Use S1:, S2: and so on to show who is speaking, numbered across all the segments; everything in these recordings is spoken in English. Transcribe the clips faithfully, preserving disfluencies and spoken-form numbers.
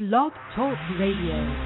S1: Blog Talk Radio.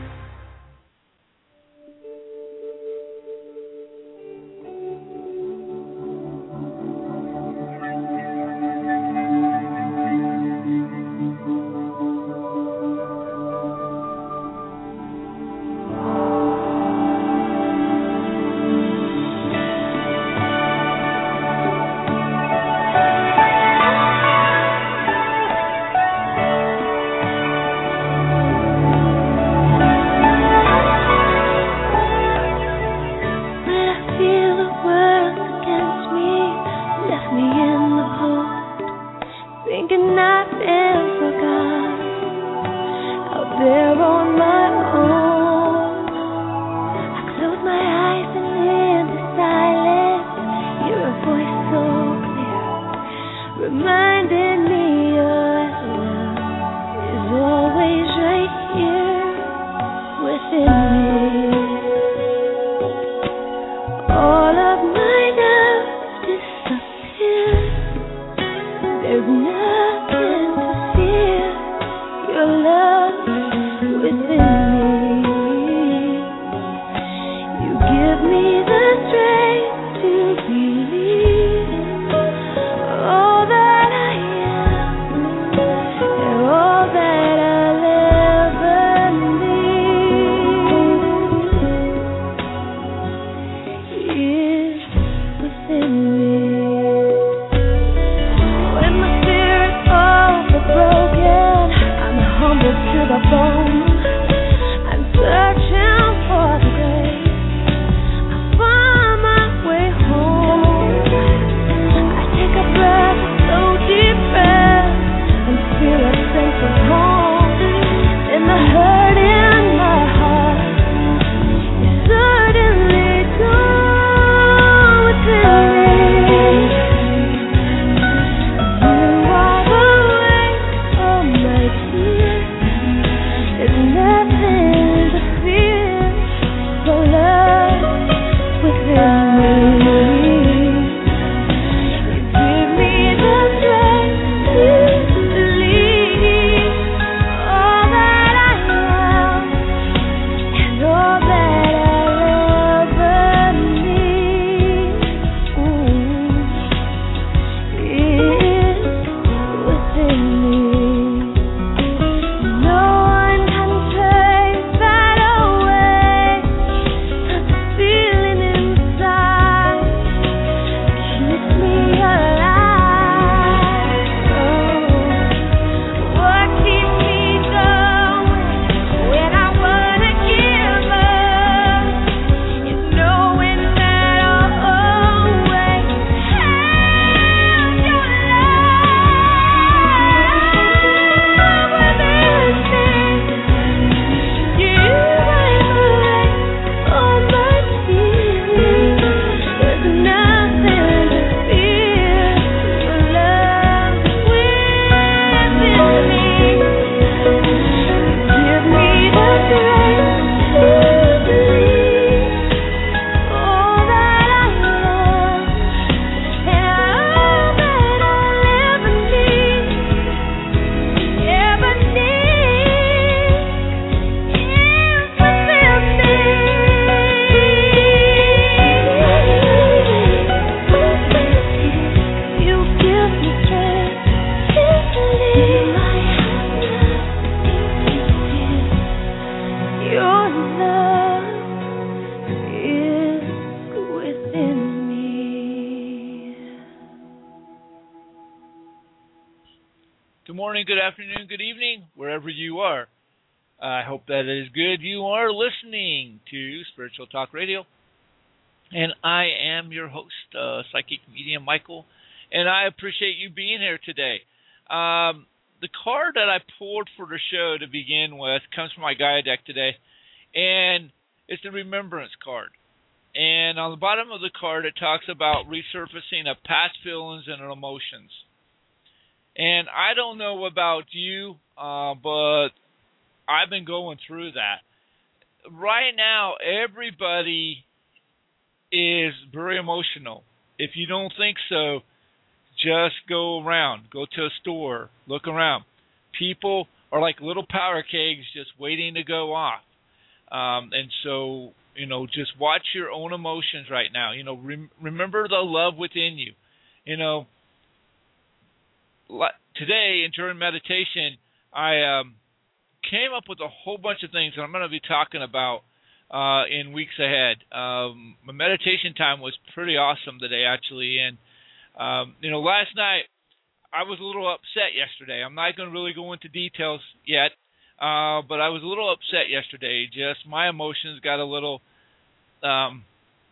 S2: Good afternoon, good evening, wherever you are. I hope that it is good. You are listening to Spiritual Talk Radio, and I am your host, uh, Psychic Medium Michael, and I appreciate you being here today. Um, the card that I pulled for the show to begin with comes from my Gaia deck today, and it's the Remembrance card. And on the bottom of the card, it talks about resurfacing of past feelings and emotions. And I don't know about you, uh, but I've been going through that. Right now, everybody is very emotional. If you don't think so, just go around. Go to a store. Look around. People are like little power kegs just waiting to go off. Um, and so, you know, just watch your own emotions right now. You know, rem- remember the love within you. You know, today and during meditation, I um, came up with a whole bunch of things that I'm going to be talking about uh, in weeks ahead. Um, my meditation time was pretty awesome today, actually. And, um, you know, last night I was a little upset yesterday. I'm not going to really go into details yet, uh, but I was a little upset yesterday. Just my emotions got a little um,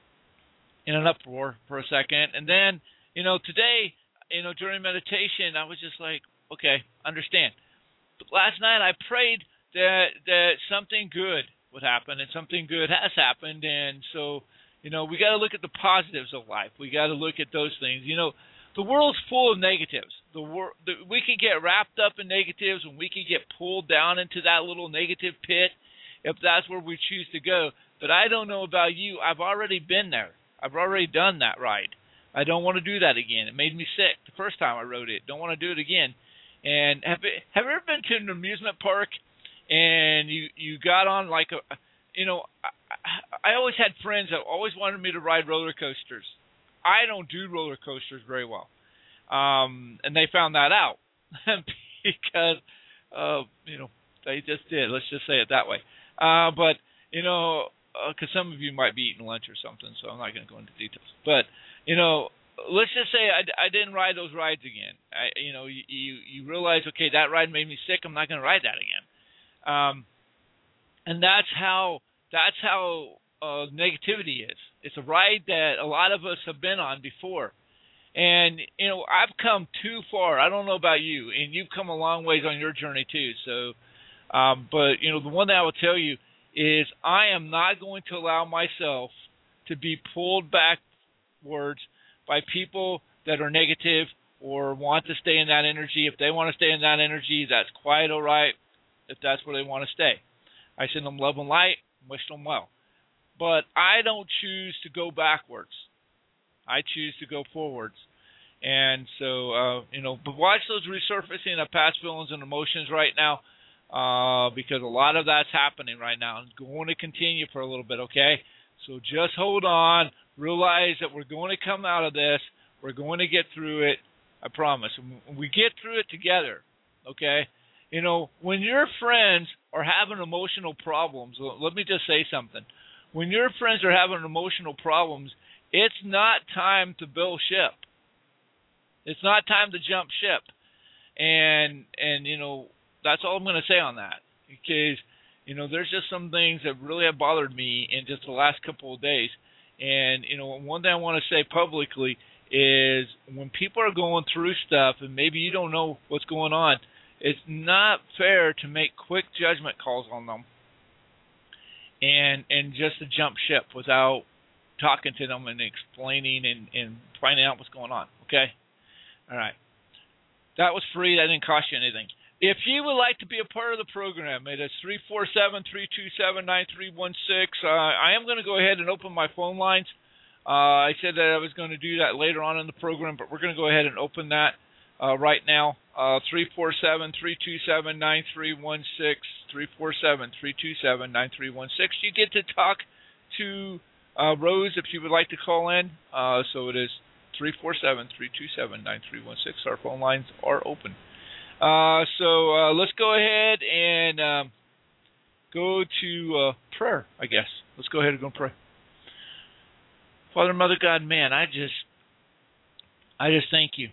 S2: in an uproar for a second. And then, you know, today, you know, during meditation, I was just like, okay, understand. But last night I prayed that that something good would happen, and something good has happened. And so, you know, we got to look at the positives of life. We got to look at those things. You know, the world's full of negatives. The, wor- the we can get wrapped up in negatives, and we can get pulled down into that little negative pit if that's where we choose to go. But I don't know about you. I've already been there. I've already done that ride. I don't want to do that again. It made me sick the first time I rode it. Don't want to do it again. And have you, have you ever been to an amusement park and you, you got on like a, you know, I, I always had friends that always wanted me to ride roller coasters. I don't do roller coasters very well. Um, and they found that out because, uh, you know, they just did. Let's just say it that way. Uh, but, you know, because uh, some of you might be eating lunch or something, so I'm not going to go into details. But, you know, let's just say I, I didn't ride those rides again. I, you know, you, you, you realize, okay, that ride made me sick. I'm not going to ride that again. Um, and that's how that's how uh, negativity is. It's a ride that a lot of us have been on before. And, you know, I've come too far. I don't know about you, and you've come a long ways on your journey too. So, um, but, you know, the one thing I will tell you is I am not going to allow myself to be pulled backwards by people that are negative or want to stay in that energy. If they want to stay in that energy, that's quite all right if that's where they want to stay. I send them love and light, wish them well. But I don't choose to go backwards. I choose to go forwards. And so, uh, you know, but watch those resurfacing of past feelings and emotions right now, uh, because a lot of that's happening right now. It's going to continue for a little bit, okay? So just hold on. Realize that we're going to come out of this. We're going to get through it. I promise. We get through it together, okay? You know, when your friends are having emotional problems, let me just say something. When your friends are having emotional problems, it's not time to build ship. It's not time to jump ship. And, and you know, that's all I'm going to say on that. Because, you know, there's just some things that really have bothered me in just the last couple of days. And, you know, one thing I want to say publicly is when people are going through stuff and maybe you don't know what's going on, it's not fair to make quick judgment calls on them and and just to jump ship without talking to them and explaining and, and finding out what's going on, okay? All right. That was free. That didn't cost you anything. If you would like to be a part of the program, it is three four seven, three two seven, nine three one six. Uh, I am going to go ahead and open my phone lines. Uh, I said that I was going to do that later on in the program, but we're going to go ahead and open that uh, right now. Uh, three four seven, three two seven, nine three one six, three four seven, three two seven, nine three one six. You get to talk to uh, Rose if you would like to call in. Uh, so it is three four seven, three two seven, nine three one six. Our phone lines are open. Uh, so uh, let's go ahead and um, go to uh, prayer, I guess. Let's go ahead and go and pray. Father, Mother, God, man, I just, I just thank you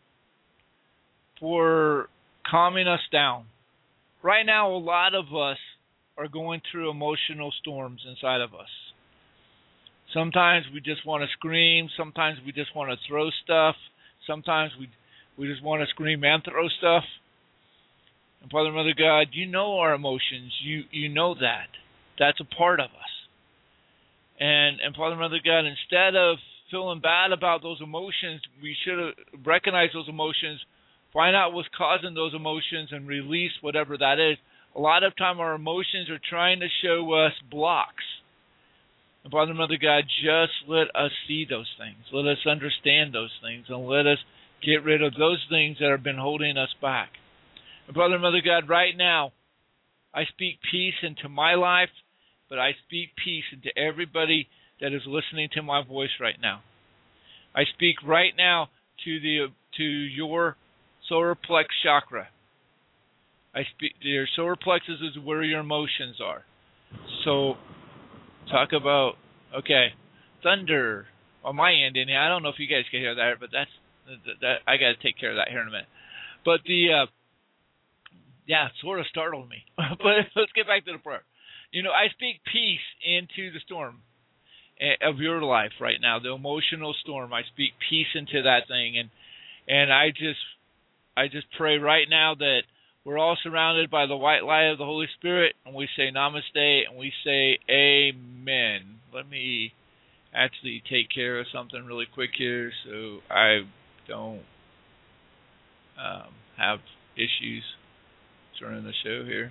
S2: for calming us down. Right now, a lot of us are going through emotional storms inside of us. Sometimes we just want to scream. Sometimes we just want to throw stuff. Sometimes we we just want to scream and throw stuff. And Father, Mother, God, you know our emotions. You you know that. That's a part of us. And and Father, Mother, God, instead of feeling bad about those emotions, we should recognize those emotions, find out what's causing those emotions, and release whatever that is. A lot of time our emotions are trying to show us blocks. And Father, Mother, God, just let us see those things. Let us understand those things, and let us get rid of those things that have been holding us back. Brother and Mother God, right now, I speak peace into my life, but I speak peace into everybody that is listening to my voice right now. I speak right now to the to your solar plex chakra. I speak your solar plexus is where your emotions are. So talk about okay, thunder on my end, and I don't know if you guys can hear that, but that's that I got to take care of that here in a minute. But the uh, yeah, it sort of startled me. But let's get back to the prayer. You know, I speak peace into the storm of your life right now, the emotional storm. I speak peace into that thing, and and I just I just pray right now that we're all surrounded by the white light of the Holy Spirit, and we say namaste, and we say amen. Let me actually take care of something really quick here so I don't um, have issues during the show here.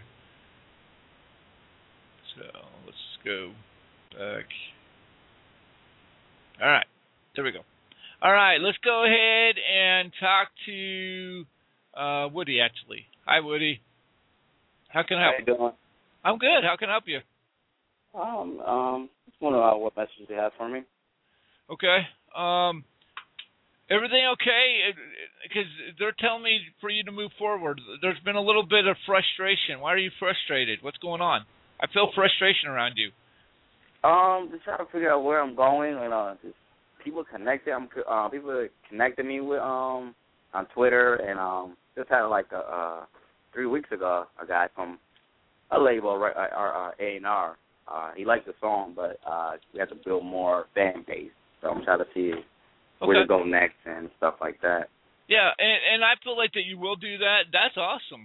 S2: So let's go back. All right, there we go. All right, let's go ahead and talk to uh, Woody, actually. Hi, Woody. How can I help?
S3: How you doing?
S2: I'm good. How can I help you?
S3: Um, um, just wondering uh, what message you have for me.
S2: Okay. Um, everything okay? Because they're telling me for you to move forward. There's been a little bit of frustration. Why are you frustrated? What's going on? I feel frustration around you.
S3: Um, just trying to figure out where I'm going, and uh, just people connected. I'm uh, people connected me with um on Twitter, and um just had like a uh three weeks ago a guy from a label, right, our A and R. Uh, he liked the song, but uh, we had to build more fan base. So I'm trying to see where
S2: Okay.
S3: to go next and stuff like that.
S2: Yeah, and, and I feel like that you will do that. That's awesome.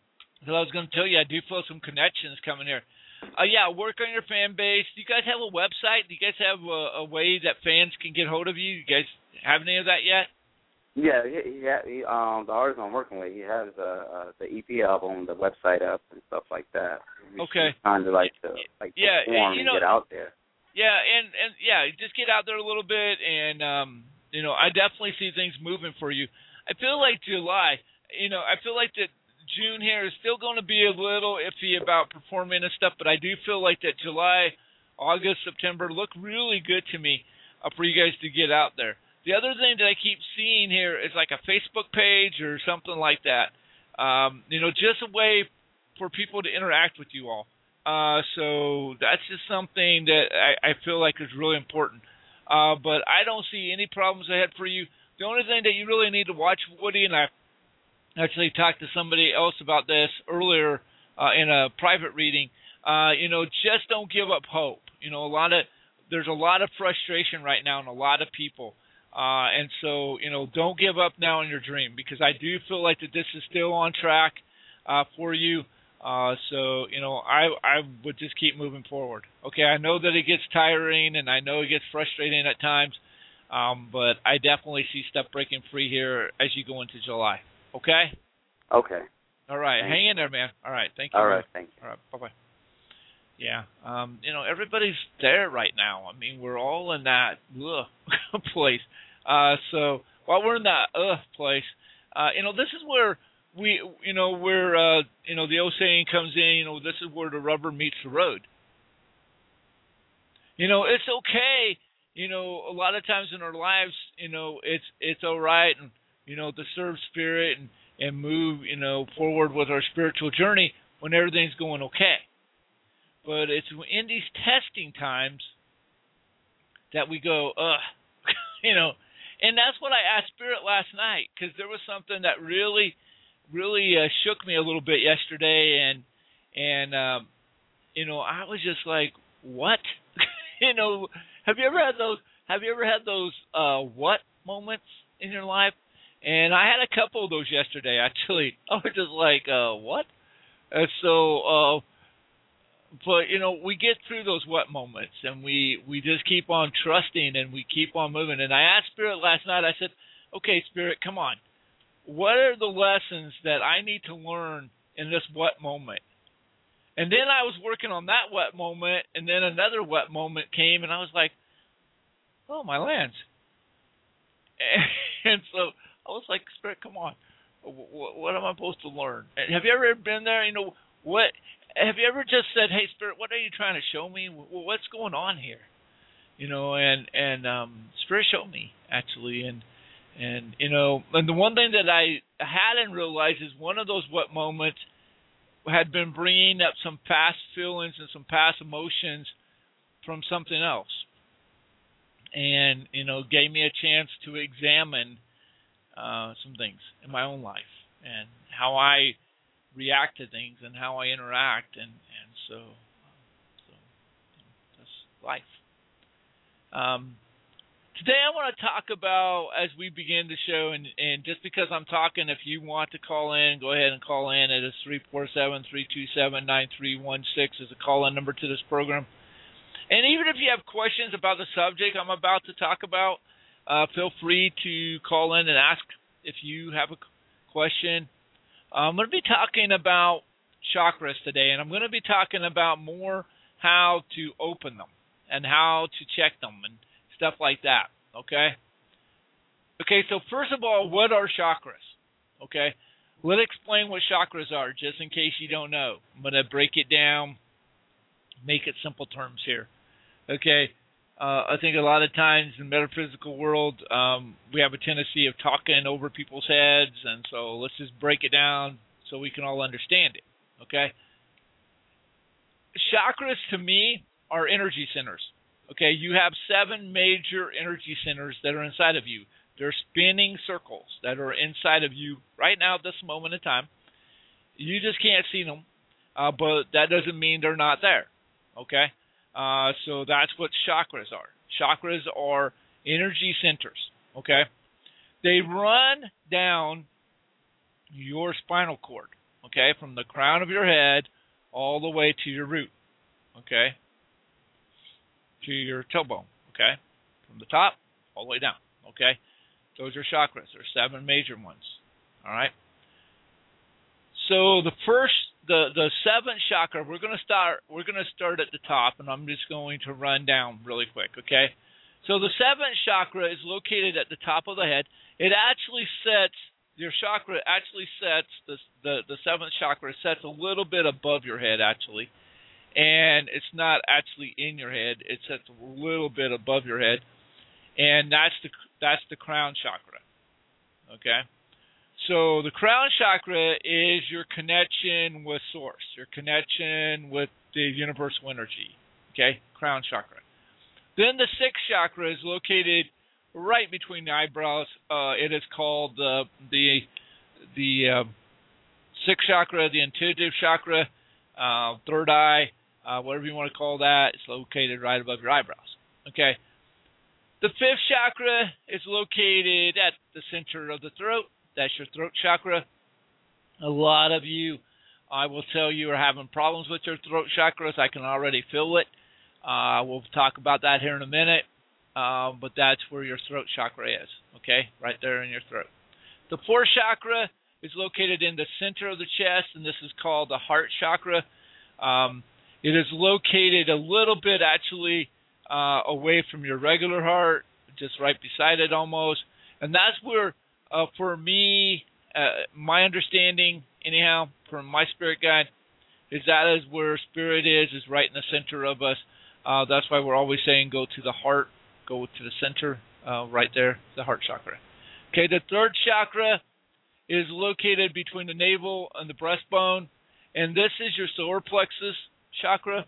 S2: So I was going to tell you, I do feel some connections coming here. Uh, yeah, work on your fan base. Do you guys have a website? Do you guys have a, a way that fans can get hold of you? You guys have any of that yet?
S3: Yeah, he, he, he um the artist I'm working with, he has uh, uh the E P album, the website up and stuff like that. He's
S2: Okay.
S3: Kind of like to like
S2: yeah,
S3: perform
S2: you
S3: and
S2: know,
S3: get out there.
S2: Yeah, and, and yeah, just get out there a little bit, and um, you know, I definitely see things moving for you. I feel like July, you know, I feel like that June here is still going to be a little iffy about performing and stuff, but I do feel like that July, August, September look really good to me uh, for you guys to get out there. The other thing that I keep seeing here is like a Facebook page or something like that. Um, you know, just a way for people to interact with you all. Uh, so that's just something that I, I feel like is really important. Uh, but I don't see any problems ahead for you. The only thing that you really need to watch, Woody, and I actually talked to somebody else about this earlier uh, in a private reading, uh, you know, just don't give up hope. You know, a lot of there's a lot of frustration right now in a lot of people. Uh, and so, you know, don't give up now on your dream, because I do feel like that this is still on track uh, for you. Uh, so, you know, I I would just keep moving forward. Okay, I know that it gets tiring, and I know it gets frustrating at times, um, but I definitely see stuff breaking free here as you go into July. Okay?
S3: Okay.
S2: All right,
S3: Thank
S2: hang
S3: you.
S2: in there, man. All right, thank you.
S3: All right, thank you.
S2: All right, bye-bye. Yeah, um, you know, everybody's there right now. I mean, we're all in that ugh place. Uh, so while we're in that ugh place, uh, you know, this is where we, you know, where, uh, you know, the old saying comes in, you know, this is where the rubber meets the road. You know, it's okay, you know, a lot of times in our lives, you know, it's, it's all right, and, you know, to serve spirit and, and move, you know, forward with our spiritual journey when everything's going okay. But it's in these testing times that we go, ugh, you know, and that's what I asked Spirit last night, because there was something that really, really uh, shook me a little bit yesterday, and and um, you know, I was just like, what? You know, have you ever had those? Have you ever had those uh, what moments in your life? And I had a couple of those yesterday. Actually, I was just like, uh, what? And so. Uh, But, you know, we get through those what moments, and we, we just keep on trusting, and we keep on moving. And I asked Spirit last night, I said, okay, Spirit, come on. What are the lessons that I need to learn in this what moment? And then I was working on that what moment, and then another what moment came, and I was like, oh, my lands. And so I was like, Spirit, come on. What, what am I supposed to learn? Have you ever been there? You know, what have you ever just said, "Hey, Spirit, what are you trying to show me? What's going on here?" You know, and and um, Spirit showed me actually, and and you know, and the one thing that I hadn't realized is one of those what moments had been bringing up some past feelings and some past emotions from something else, and you know, gave me a chance to examine uh, some things in my own life and how I react to things and how I interact, and and so so that's life. Um, today I want to talk about, as we begin the show, and, and just because I'm talking, if you want to call in, go ahead and call in. It is three four seven, three two seven, nine three one six is a call-in number to this program. And even if you have questions about the subject I'm about to talk about, uh, feel free to call in and ask if you have a question. I'm going to be talking about chakras today, and I'm going to be talking about more how to open them and how to check them and stuff like that, okay? Okay, so first of all, what are chakras? Okay, let's explain what chakras are, just in case you don't know. I'm going to break it down, make it simple terms here. Okay, uh, I think a lot of times in the metaphysical world, um, we have a tendency of talking over people's heads, and so let's just break it down so we can all understand it, okay? Chakras, to me, are energy centers, okay? You have seven major energy centers that are inside of you. They're spinning circles that are inside of you right now at this moment in time. You just can't see them, uh, but that doesn't mean they're not there, okay? Uh, so that's what chakras are. Chakras are energy centers, okay? They run down your spinal cord, okay, from the crown of your head all the way to your root, okay, to your tailbone, okay, from the top all the way down, okay? Those are chakras. There's seven major ones, all right? So the first, the the seventh chakra, we're going to start. We're going to start at the top, and I'm just going to run down really quick. Okay. So the seventh chakra is located at the top of the head. It actually sets your chakra. Actually sets the the the seventh chakra sets a little bit above your head actually, and it's not actually in your head. It sets a little bit above your head, and that's the that's the crown chakra. Okay. So the crown chakra is your connection with source, your connection with the universal energy, okay, crown chakra. Then the sixth chakra is located right between the eyebrows. Uh, it is called the the the uh, sixth chakra, the intuitive chakra, uh, third eye, uh, whatever you want to call that. It's located right above your eyebrows, okay. The fifth chakra is located at the center of the throat. That's your throat chakra. A lot of you, I will tell you, are having problems with your throat chakras. I can already feel it. Uh, we'll talk about that here in a minute. Uh, but that's where your throat chakra is, okay? Right there in your throat. The fourth chakra is located in the center of the chest, and this is called the heart chakra. Um, it is located a little bit, actually, uh, away from your regular heart, just right beside it almost. And that's where... Uh, for me, uh, my understanding, anyhow, from my spirit guide, is that is where spirit is, is right in the center of us. Uh, that's why we're always saying go to the heart, go to the center, uh, right there, the heart chakra. Okay, the third chakra is located between the navel and the breastbone, and this is your solar plexus chakra,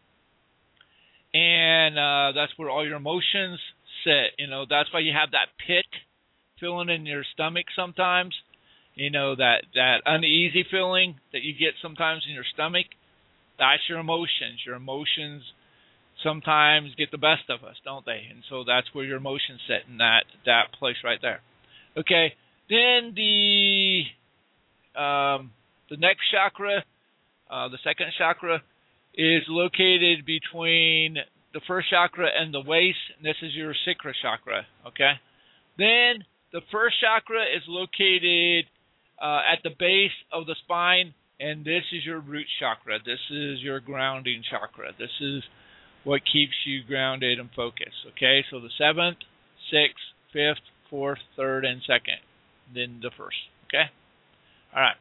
S2: and uh, that's where all your emotions sit. You know, that's why you have that pit feeling in your stomach sometimes, you know, that, that uneasy feeling that you get sometimes in your stomach. That's your emotions. Your emotions sometimes get the best of us, don't they? And so that's where your emotions sit, in that, that place right there. Okay, then the um, the next chakra, uh, the second chakra, is located between the first chakra and the waist. And this is your sacral chakra, okay? Then the first chakra is located uh, at the base of the spine, and this is your root chakra. This is your grounding chakra. This is what keeps you grounded and focused. Okay, so the seventh, sixth, fifth, fourth, third, and second, then the first. Okay, All right.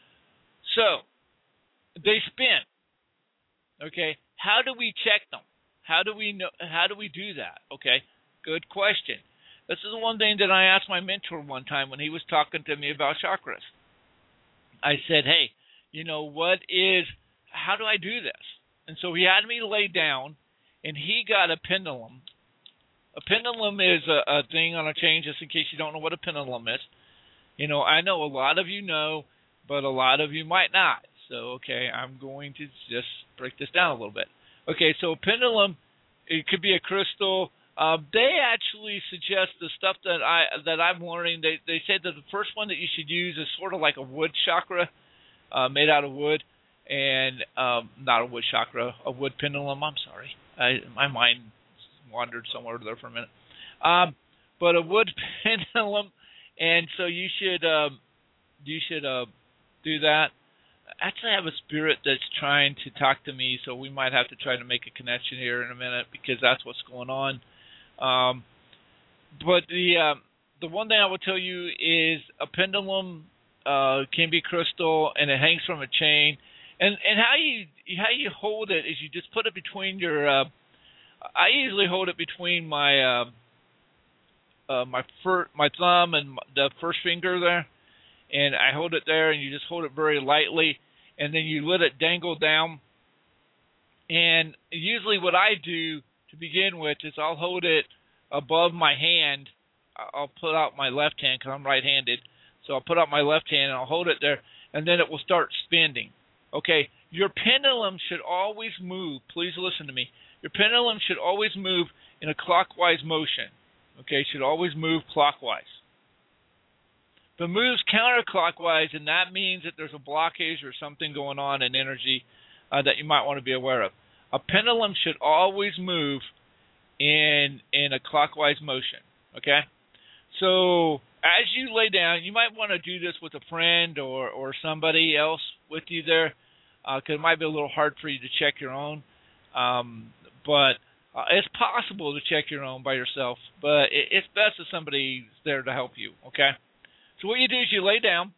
S2: So they spin. Okay. How do we check them? How do we know? How do we do that? Okay. Good question. This is one thing that I asked my mentor one time when he was talking to me about chakras. I said, "Hey, you know what is? How do I do this?" And so he had me lay down, and he got a pendulum. A pendulum is a, a thing on a chain, just in case you don't know what a pendulum is. You know, I know a lot of you know, but a lot of you might not. So, okay, I'm going to just break this down a little bit. Okay, so a pendulum, it could be a crystal. Uh, they actually suggest the stuff that I that I'm learning. They they said that the first one that you should use is sort of like a wood chakra, uh, made out of wood, and um, not a wood chakra, a wood pendulum. I'm sorry, I, my mind wandered somewhere there for a minute. Um, but a wood pendulum, and so you should um, you should uh, do that. Actually, I have a spirit that's trying to talk to me, so we might have to try to make a connection here in a minute because that's what's going on. Um, but the um, the one thing I will tell you is a pendulum uh, can be crystal, and it hangs from a chain. And and how you how you hold it is you just put it between your. Uh, I usually hold it between my uh, uh, my fir- my thumb and the first finger there, and I hold it there, and you just hold it very lightly, and then you let it dangle down. And usually, what I do to begin with is I'll hold it above my hand. I'll put out my left hand because I'm right-handed, so I'll put out my left hand and I'll hold it there, and then it will start spinning. Okay, your pendulum should always move. Please listen to me. Your pendulum should always move in a clockwise motion. Okay, it should always move clockwise. If it moves counterclockwise, and that means that there's a blockage or something going on in energy uh, that you might want to be aware of. A pendulum should always move in in a clockwise motion. Okay, so as you lay down, you might want to do this with a friend or or somebody else with you there, because uh, it might be a little hard for you to check your own. Um, but uh, it's possible to check your own by yourself, but it, it's best if somebody's there to help you. Okay. So what you do is you lay down,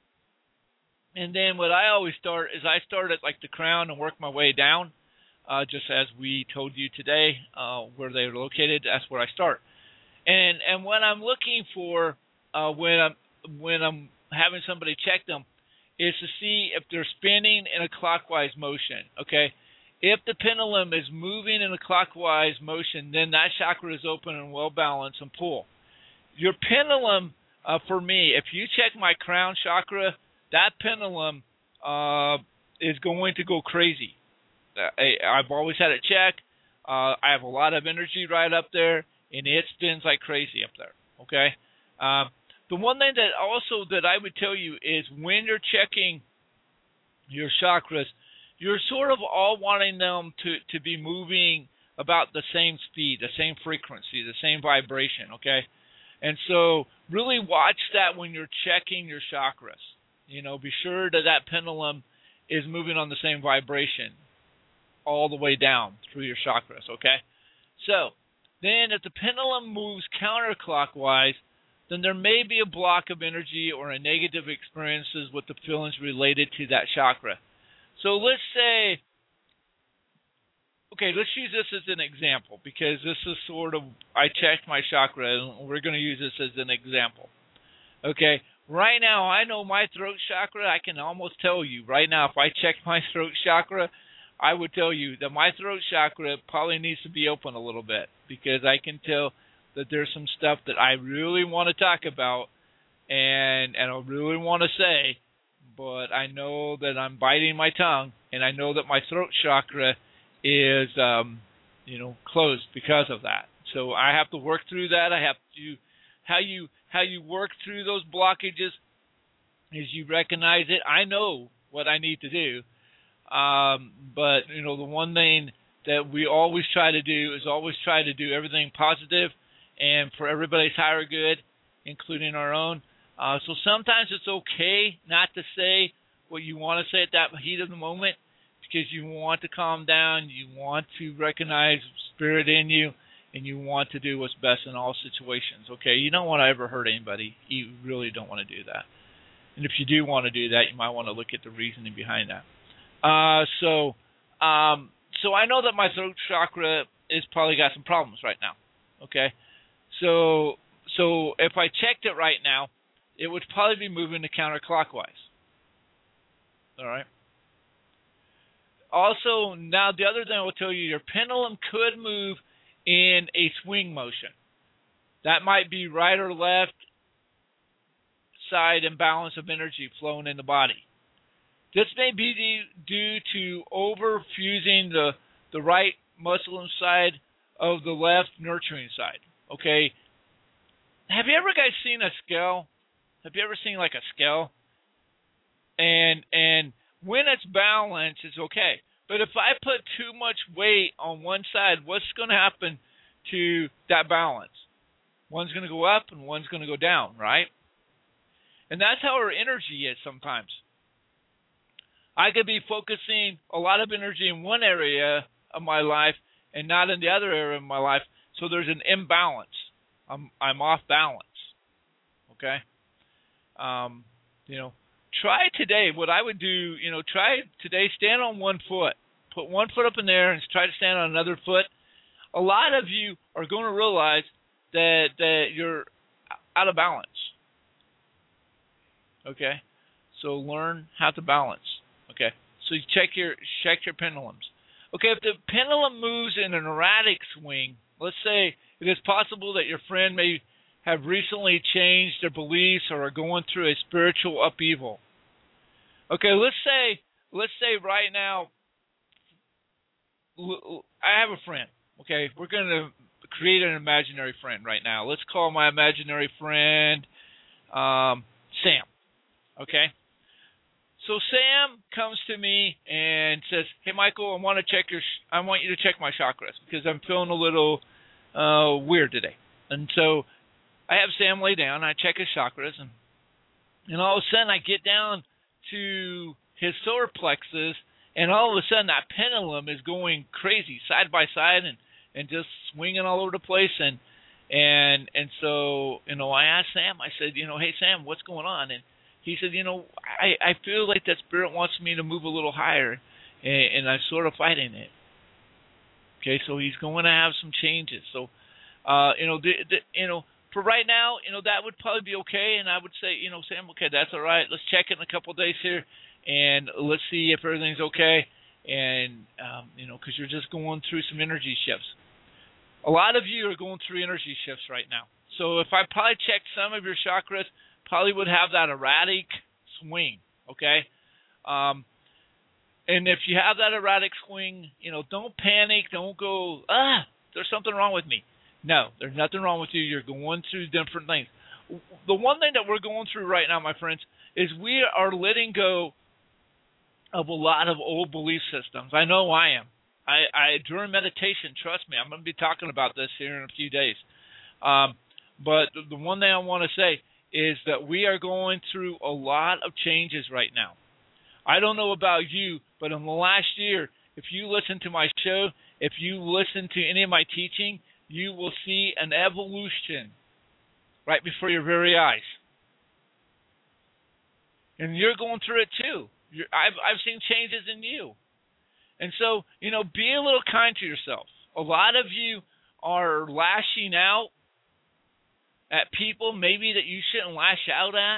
S2: and then what I always start is I start at like the crown and work my way down, uh, just as we told you today uh, where they are located. That's where I start. And and what I'm looking for uh, when I'm when I'm having somebody check them is to see if they're spinning in a clockwise motion. Okay, if the pendulum is moving in a clockwise motion, then that chakra is open and well balanced and full. Your pendulum. Uh, for me, if you check my crown chakra, that pendulum uh, is going to go crazy. Uh, I, I've always had it checked. Uh, I have a lot of energy right up there, and it spins like crazy up there. Okay. Uh, the one thing that also that I would tell you is when you're checking your chakras, you're sort of all wanting them to, to be moving about the same speed, the same frequency, the same vibration. Okay. And so really watch that when you're checking your chakras. You know, be sure that that pendulum is moving on the same vibration all the way down through your chakras, okay? So then if the pendulum moves counterclockwise, then there may be a block of energy or a negative experiences with the feelings related to that chakra. So let's say, okay, let's use this as an example because this is sort of, I checked my chakra and we're going to use this as an example. Okay, right now I know my throat chakra, I can almost tell you right now if I check my throat chakra, I would tell you that my throat chakra probably needs to be open a little bit because I can tell that there's some stuff that I really want to talk about and, and I really want to say, but I know that I'm biting my tongue and I know that my throat chakra is, um, you know, closed because of that. So I have to work through that. I have to, how you how you work through those blockages is you recognize it. I know what I need to do, um, but you know, the one thing that we always try to do is always try to do everything positive and for everybody's higher good, including our own. Uh, so sometimes it's okay not to say what you want to say at that heat of the moment, because you want to calm down, you want to recognize spirit in you, and you want to do what's best in all situations, okay? You don't want to ever hurt anybody. You really don't want to do that. And if you do want to do that, you might want to look at the reasoning behind that. Uh, so, um, so I know that my throat chakra is probably got some problems right now. Okay, so so if I checked it right now, it would probably be moving to counterclockwise. All right. Also, now the other thing I will tell you, your pendulum could move in a swing motion. That might be right or left side imbalance of energy flowing in the body. This may be due to overfusing the, the right muscle side of the left nurturing side. Okay. Have you ever guys seen a scale? Have you ever seen like a scale? And and when it's balanced, it's okay. But if I put too much weight on one side, what's going to happen to that balance? One's going to go up and one's going to go down, right? And that's how our energy is sometimes. I could be focusing a lot of energy in one area of my life and not in the other area of my life. So there's an imbalance. I'm I'm off balance. Okay? Um, you know, try today. What I would do, you know, try today, stand on one foot. Put one foot up in there and try to stand on another foot. A lot of you are going to realize that that you're out of balance. Okay? So learn how to balance. Okay? So you check your check your pendulums. Okay, if the pendulum moves in an erratic swing, let's say it is possible that your friend may have recently changed their beliefs or are going through a spiritual upheaval. Okay, let's say let's say right now I have a friend. Okay, we're going to create an imaginary friend right now. Let's call my imaginary friend um, Sam. Okay. So Sam comes to me and says, "Hey, Michael, I want to check your. Sh- I want you to check my chakras because I'm feeling a little uh, weird today." And so I have Sam lay down. I check his chakras, and and all of a sudden I get down to his solar plexus, and all of a sudden that pendulum is going crazy, side by side, and, and just swinging all over the place. And and and so you know, I asked Sam. I said, you know, "Hey Sam, what's going on?" And he said, you know, I, I feel like that spirit wants me to move a little higher, and, and I'm sort of fighting it. Okay, so he's going to have some changes. So, uh, you know, the, the, you know, for right now, you know, that would probably be okay. And I would say, you know, Sam, okay, that's all right. Let's check it in a couple of days here, and let's see if everything's okay. And, um, you know, because you're just going through some energy shifts. A lot of you are going through energy shifts right now. So if I probably checked some of your chakras, probably would have that erratic swing, okay? Um, and if you have that erratic swing, you know, don't panic. Don't go, ah, there's something wrong with me. No, there's nothing wrong with you. You're going through different things. The one thing that we're going through right now, my friends, is we are letting go of a lot of old belief systems. I know I am. I, I during meditation, trust me, I'm going to be talking about this here in a few days. Um, but the, the one thing I want to say is that we are going through a lot of changes right now. I don't know about you, but in the last year, if you listen to my show, if you listen to any of my teaching, you will see an evolution right before your very eyes. And you're going through it too. You're, I've I've seen changes in you. And so, you know, be a little kind to yourself. A lot of you are lashing out at people maybe that you shouldn't lash out at.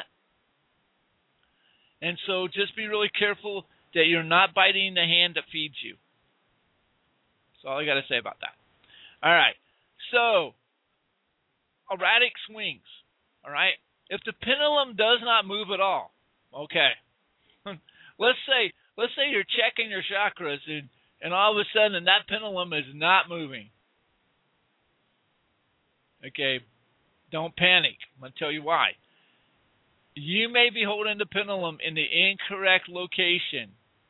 S2: And so just be really careful that you're not biting the hand that feeds you. That's all I got to say about that. All right. So, erratic swings. All right. If the pendulum does not move at all, okay. let's say let's say you're checking your chakras and, and all of a sudden that pendulum is not moving. Okay. Don't panic. I'm going to tell you why. You may be holding the pendulum in the incorrect location.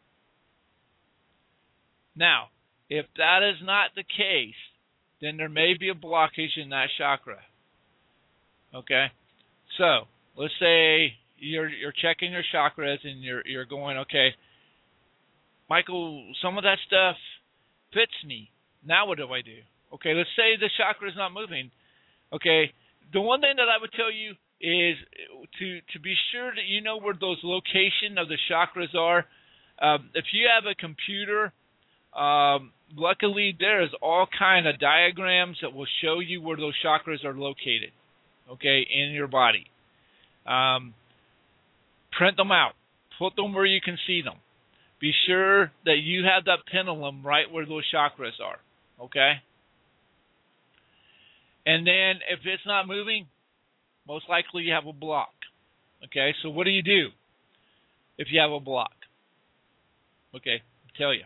S2: Now, if that is not the case, then there may be a blockage in that chakra. Okay? So, let's say you're you're checking your chakras and you're you're going, okay, Michael, some of that stuff fits me. Now what do I do? Okay, let's say the chakra is not moving. Okay, the one thing that I would tell you is to to be sure that you know where those location of the chakras are. Um, if you have a computer, um, luckily there's all kind of diagrams that will show you where those chakras are located, okay, in your body. Um, print them out. Put them where you can see them. Be sure that you have that pendulum right where those chakras are, okay? And then if it's not moving, most likely you have a block, okay? So what do you do if you have a block? Okay, I'll tell you.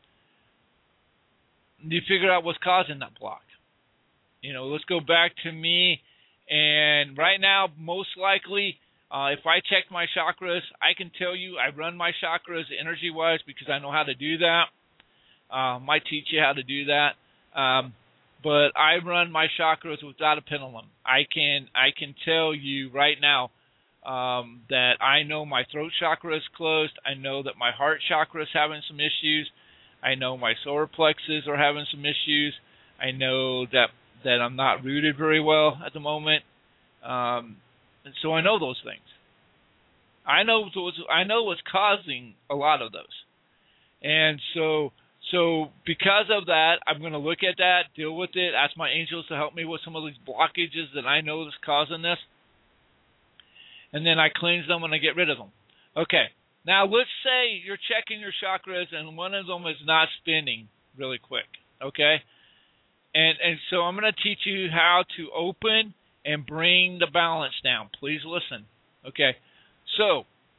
S2: You figure out what's causing that block. You know, let's go back to me, and right now, most likely, uh, if I check my chakras, I can tell you I run my chakras energy-wise because I know how to do that. Uh, might teach you how to do that. Um, but I run my chakras without a pendulum. I can I can tell you right now um, that I know my throat chakra is closed. I know that my heart chakra is having some issues. I know my solar plexus are having some issues. I know that, that I'm not rooted very well at the moment. Um, and so I know those things. I know those, I know what's causing a lot of those. And so so because of that, I'm going to look at that, deal with it, ask my angels to help me with some of these blockages that I know is causing this. And then I cleanse them and I get rid of them. Okay. Now, let's say you're checking your chakras and one of them is not spinning really quick, okay? And and so I'm going to teach you how to open and bring the balance down. Please listen, okay? So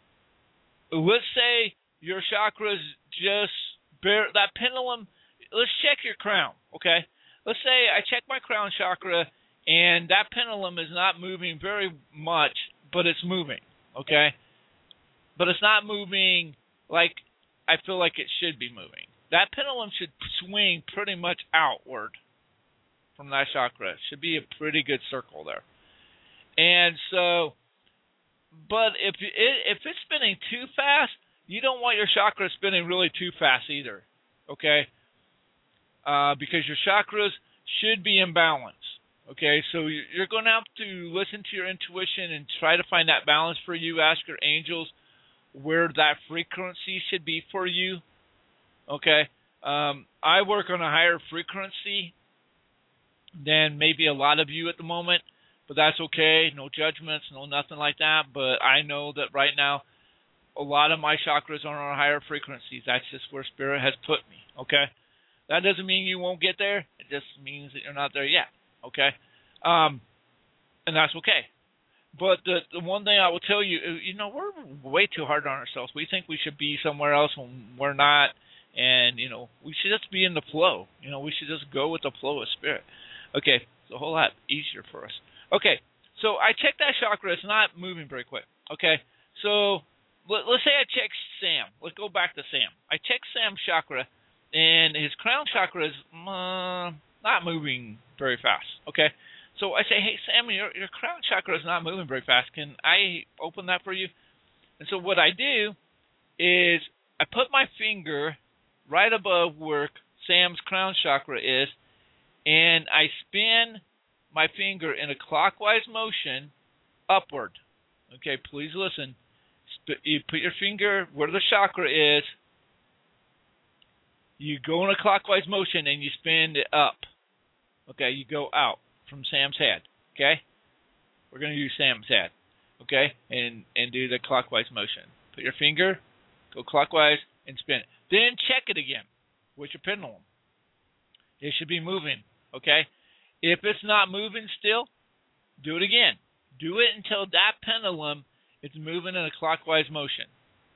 S2: let's say your chakras just bear that pendulum. Let's check your crown, okay? Let's say I check my crown chakra and that pendulum is not moving very much, but it's moving, okay? But it's not moving like I feel like it should be moving. That pendulum should swing pretty much outward from that chakra. It should be a pretty good circle there. And so, but if it, if it's spinning too fast, you don't want your chakra spinning really too fast either, okay? Uh, because your chakras should be in balance, okay? So you're going to have to listen to your intuition and try to find that balance for you. Ask your angels where that frequency should be for you, okay? Um, I work on a higher frequency than maybe a lot of you at the moment, but that's okay. No judgments, no nothing like that. But I know that right now, a lot of my chakras are on higher frequencies. That's just where Spirit has put me, okay? That doesn't mean you won't get there. It just means that you're not there yet, okay? Um, and that's okay. But the the one thing I will tell you, you know, we're way too hard on ourselves. We think we should be somewhere else when we're not. And, you know, we should just be in the flow. You know, we should just go with the flow of Spirit. Okay, it's a whole lot easier for us. Okay, so I check that chakra. It's not moving very quick. Okay, so let, let's say I check Sam. Let's go back to Sam. I check Sam's chakra, and his crown chakra is uh, not moving very fast. Okay, so I say, hey, Sam, your, your crown chakra is not moving very fast. Can I open that for you? And so what I do is I put my finger right above where Sam's crown chakra is, and I spin my finger in a clockwise motion upward. Okay, please listen. Sp- you put your finger where the chakra is. You go in a clockwise motion and you spin it up. Okay, you go out from Sam's head. Okay, we're going to use Sam's head. Okay, and and do the clockwise motion. Put your finger, go clockwise, and spin it. Then check it again with your pendulum. It should be moving. Okay, if it's not moving still, do it again. Do it until that pendulum is moving in a clockwise motion.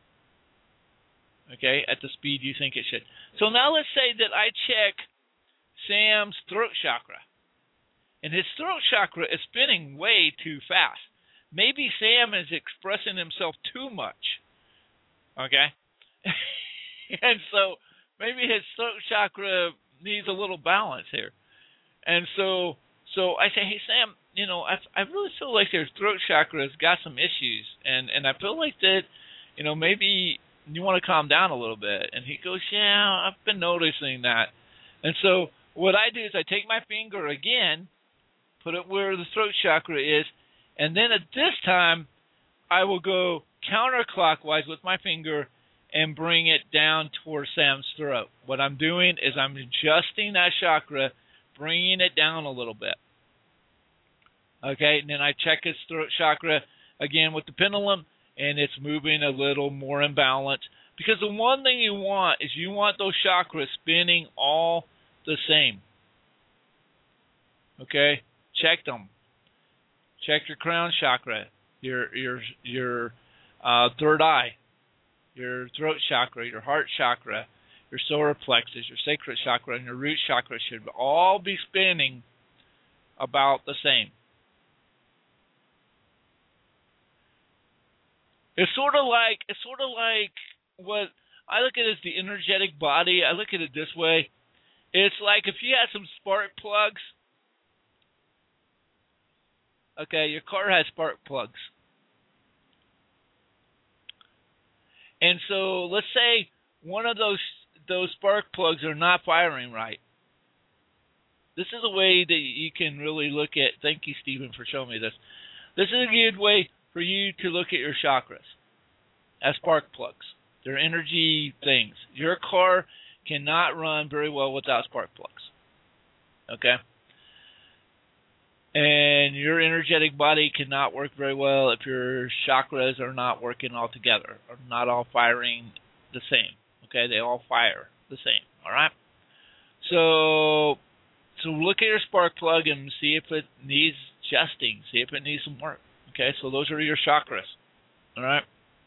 S2: Okay, at the speed you think it should. So now let's say that I check Sam's throat chakra. And his throat chakra is spinning way too fast. Maybe Sam is expressing himself too much. Okay? And so maybe his throat chakra needs a little balance here. And so so I say, hey, Sam, you know, I, I really feel like your throat chakra has got some issues. And, and I feel like that, you know, maybe you want to calm down a little bit. And he goes, yeah, I've been noticing that. And so what I do is I take my finger again, put it where the throat chakra is, And then at this time, I will go counterclockwise with my finger and bring it down towards Sam's throat. What I'm doing is I'm adjusting that chakra, bringing it down a little bit. Okay, and then I check his throat chakra again with the pendulum, and it's moving a little more in balance. Because the one thing you want is you want those chakras spinning all the same. Okay, check them. Check your crown chakra, your your your uh, third eye, your throat chakra, your heart chakra, your solar plexus, your sacral chakra, and your root chakra should all be spinning about the same. It's sort of like it's sort of like what I look at as the energetic body. I look at it this way. It's like if you had some spark plugs. Okay, your car has spark plugs. And so let's say one of those those spark plugs are not firing right. This is a way that you can really look at. Thank you, Stephen, for showing me this. This is a good way for you to look at your chakras as spark plugs. They're energy things. Your car cannot run very well without spark plugs. Okay? And your energetic body cannot work very well if your chakras are not working all together, or not all firing the same. Okay? They all fire the same. All right? So, so look at your spark plug and see if it needs adjusting. See if it needs some work. Okay? So those are your chakras. All right?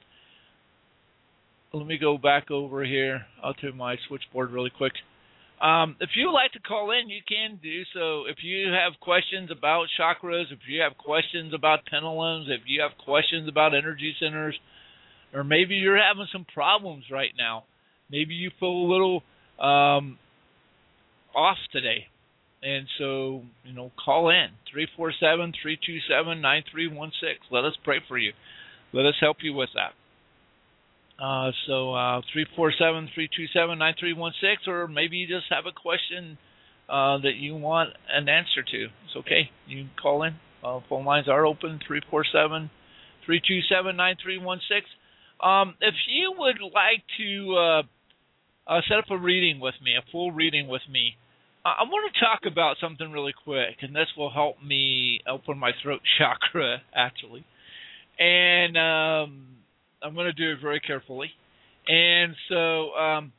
S2: Let me go back over here. I'll turn my switchboard really quick. Um, if you would like to call in, you can do so. If you have questions about chakras, if you have questions about pendulums, if you have questions about energy centers, or maybe you're having some problems right now. Maybe you feel a little um, off today. And so, you know, call in, three four seven, three two seven, nine three one six. Let us pray for you. Let us help you with that. Uh, so uh, three four seven, three two seven, nine three one six, or maybe you just have a question uh, that you want an answer to. It's okay. You can call in. Uh, phone lines are open, three four seven, three two seven, nine three one six. Um, if you would like to uh, uh, set up a reading with me, a full reading with me, I want to talk about something really quick, and this will help me open my throat chakra, actually. And um, I'm going to do it very carefully. And so um,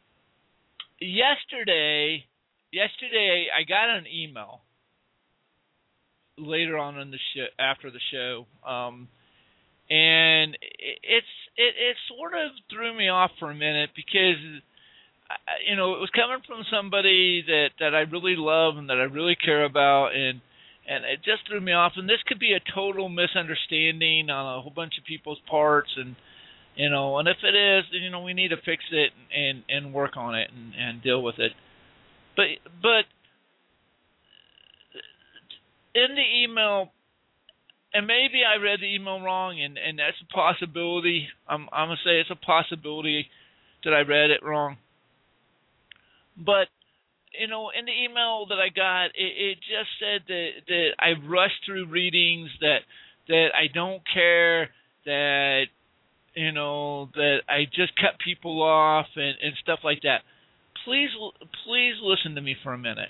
S2: yesterday, yesterday I got an email later on in the show, after the show, um, and it, it's it, it sort of threw me off for a minute because, you know, it was coming from somebody that, that I really love and that I really care about, and and it just threw me off. And this could be a total misunderstanding on a whole bunch of people's parts, and you know, and if it is, then, you know, we need to fix it and and work on it and, and deal with it. But but in the email, and maybe I read the email wrong, and, and that's a possibility. I'm I'm gonna say it's a possibility that I read it wrong. But, you know, in the email that I got, it, it just said that, that I rushed through readings, that that I don't care, that, you know, that I just cut people off and, and stuff like that. Please, please listen to me for a minute.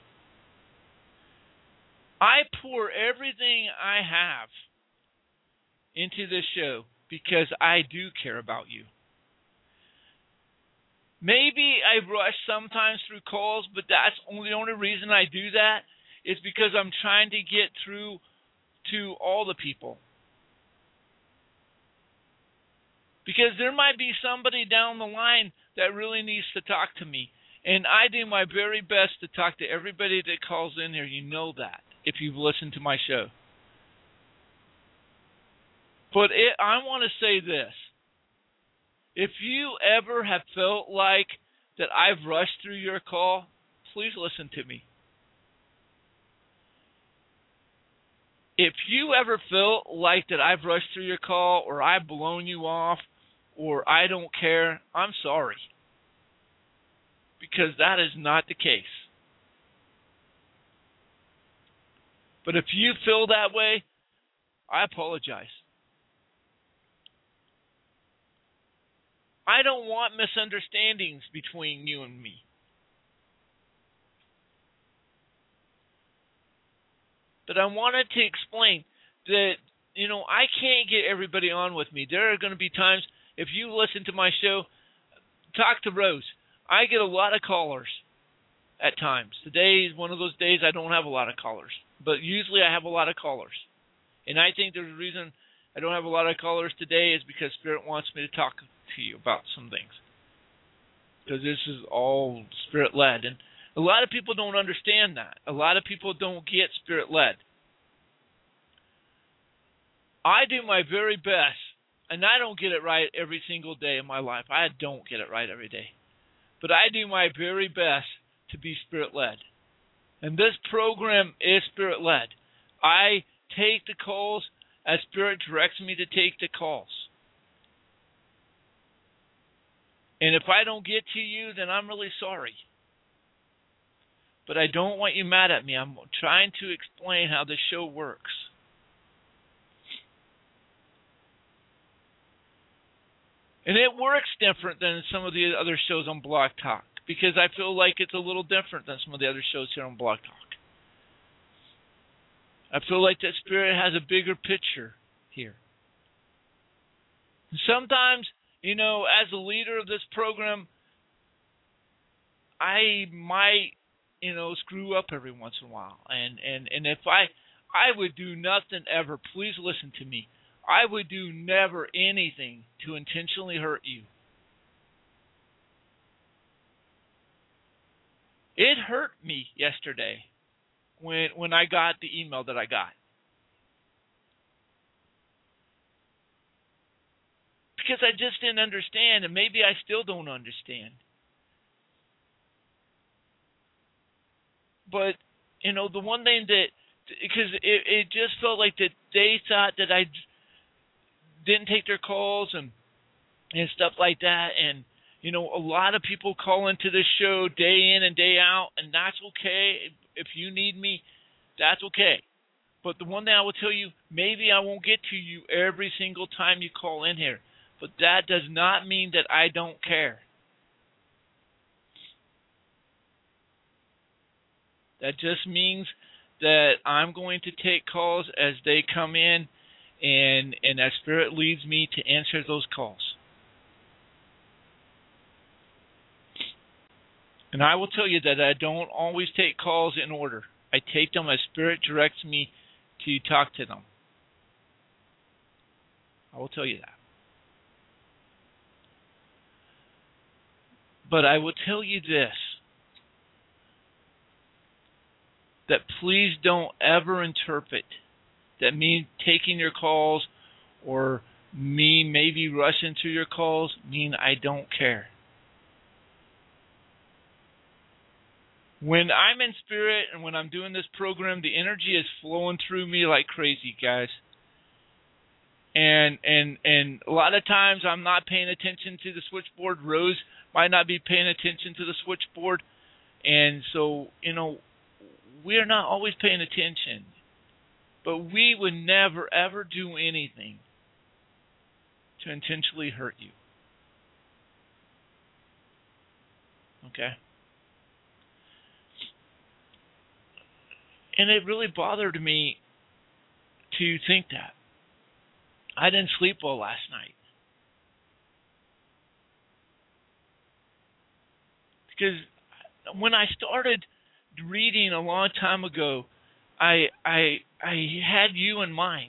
S2: I pour everything I have into this show because I do care about you. Maybe I rush sometimes through calls, but that's only the only reason I do that is because I'm trying to get through to all the people. Because there might be somebody down the line that really needs to talk to me. And I do my very best to talk to everybody that calls in here. You know that if you've listened to my show. But it, I want to say this. If you ever have felt like that I've rushed through your call, please listen to me. If you ever felt like that I've rushed through your call, or I've blown you off, or I don't care, I'm sorry. Because that is not the case. But if you feel that way, I apologize. I don't want misunderstandings between you and me. But I wanted to explain that, you know, I can't get everybody on with me. There are going to be times, if you listen to my show, talk to Rose. I get a lot of callers at times. Today is one of those days I don't have a lot of callers. But usually I have a lot of callers. And I think there's a reason I don't have a lot of callers today is because Spirit wants me to talk to you about some things. Because this is all Spirit-led. And a lot of people don't understand that. A lot of people don't get Spirit-led. I do my very best, and I don't get it right every single day of my life. I don't get it right every day. But I do my very best to be Spirit-led. And this program is Spirit-led. I take the calls as Spirit directs me to take the calls. And if I don't get to you, then I'm really sorry. But I don't want you mad at me. I'm trying to explain how this show works. And it works different than some of the other shows on Blog Talk, because I feel like it's a little different than some of the other shows here on Blog Talk. I feel like that Spirit has a bigger picture here. And sometimes, you know, as a leader of this program, I might, you know, screw up every once in a while. And, and, and if I, I would do nothing ever, please listen to me, I would do never anything to intentionally hurt you. It hurt me yesterday when when I got the email that I got. Because I just didn't understand, and maybe I still don't understand. But, you know, the one thing that, because it, it just felt like that they thought that I didn't take their calls and and stuff like that. And, you know, a lot of people call into this show day in and day out, and that's okay. If you need me, that's okay. But the one thing I will tell you, maybe I won't get to you every single time you call in here. But that does not mean that I don't care. That just means that I'm going to take calls as they come in, and and that Spirit leads me to answer those calls. And I will tell you that I don't always take calls in order. I take them as Spirit directs me to talk to them. I will tell you that. But I will tell you this, that please don't ever interpret that me taking your calls or me maybe rushing through your calls mean I don't care. When I'm in Spirit and when I'm doing this program, the energy is flowing through me like crazy, guys. And and and a lot of times I'm not paying attention to the switchboard. Rose might not be paying attention to the switchboard. And so, you know, we're not always paying attention. But we would never, ever do anything to intentionally hurt you. Okay? And it really bothered me to think that. I didn't sleep well last night. Because when I started reading a long time ago, I I I had you in mind.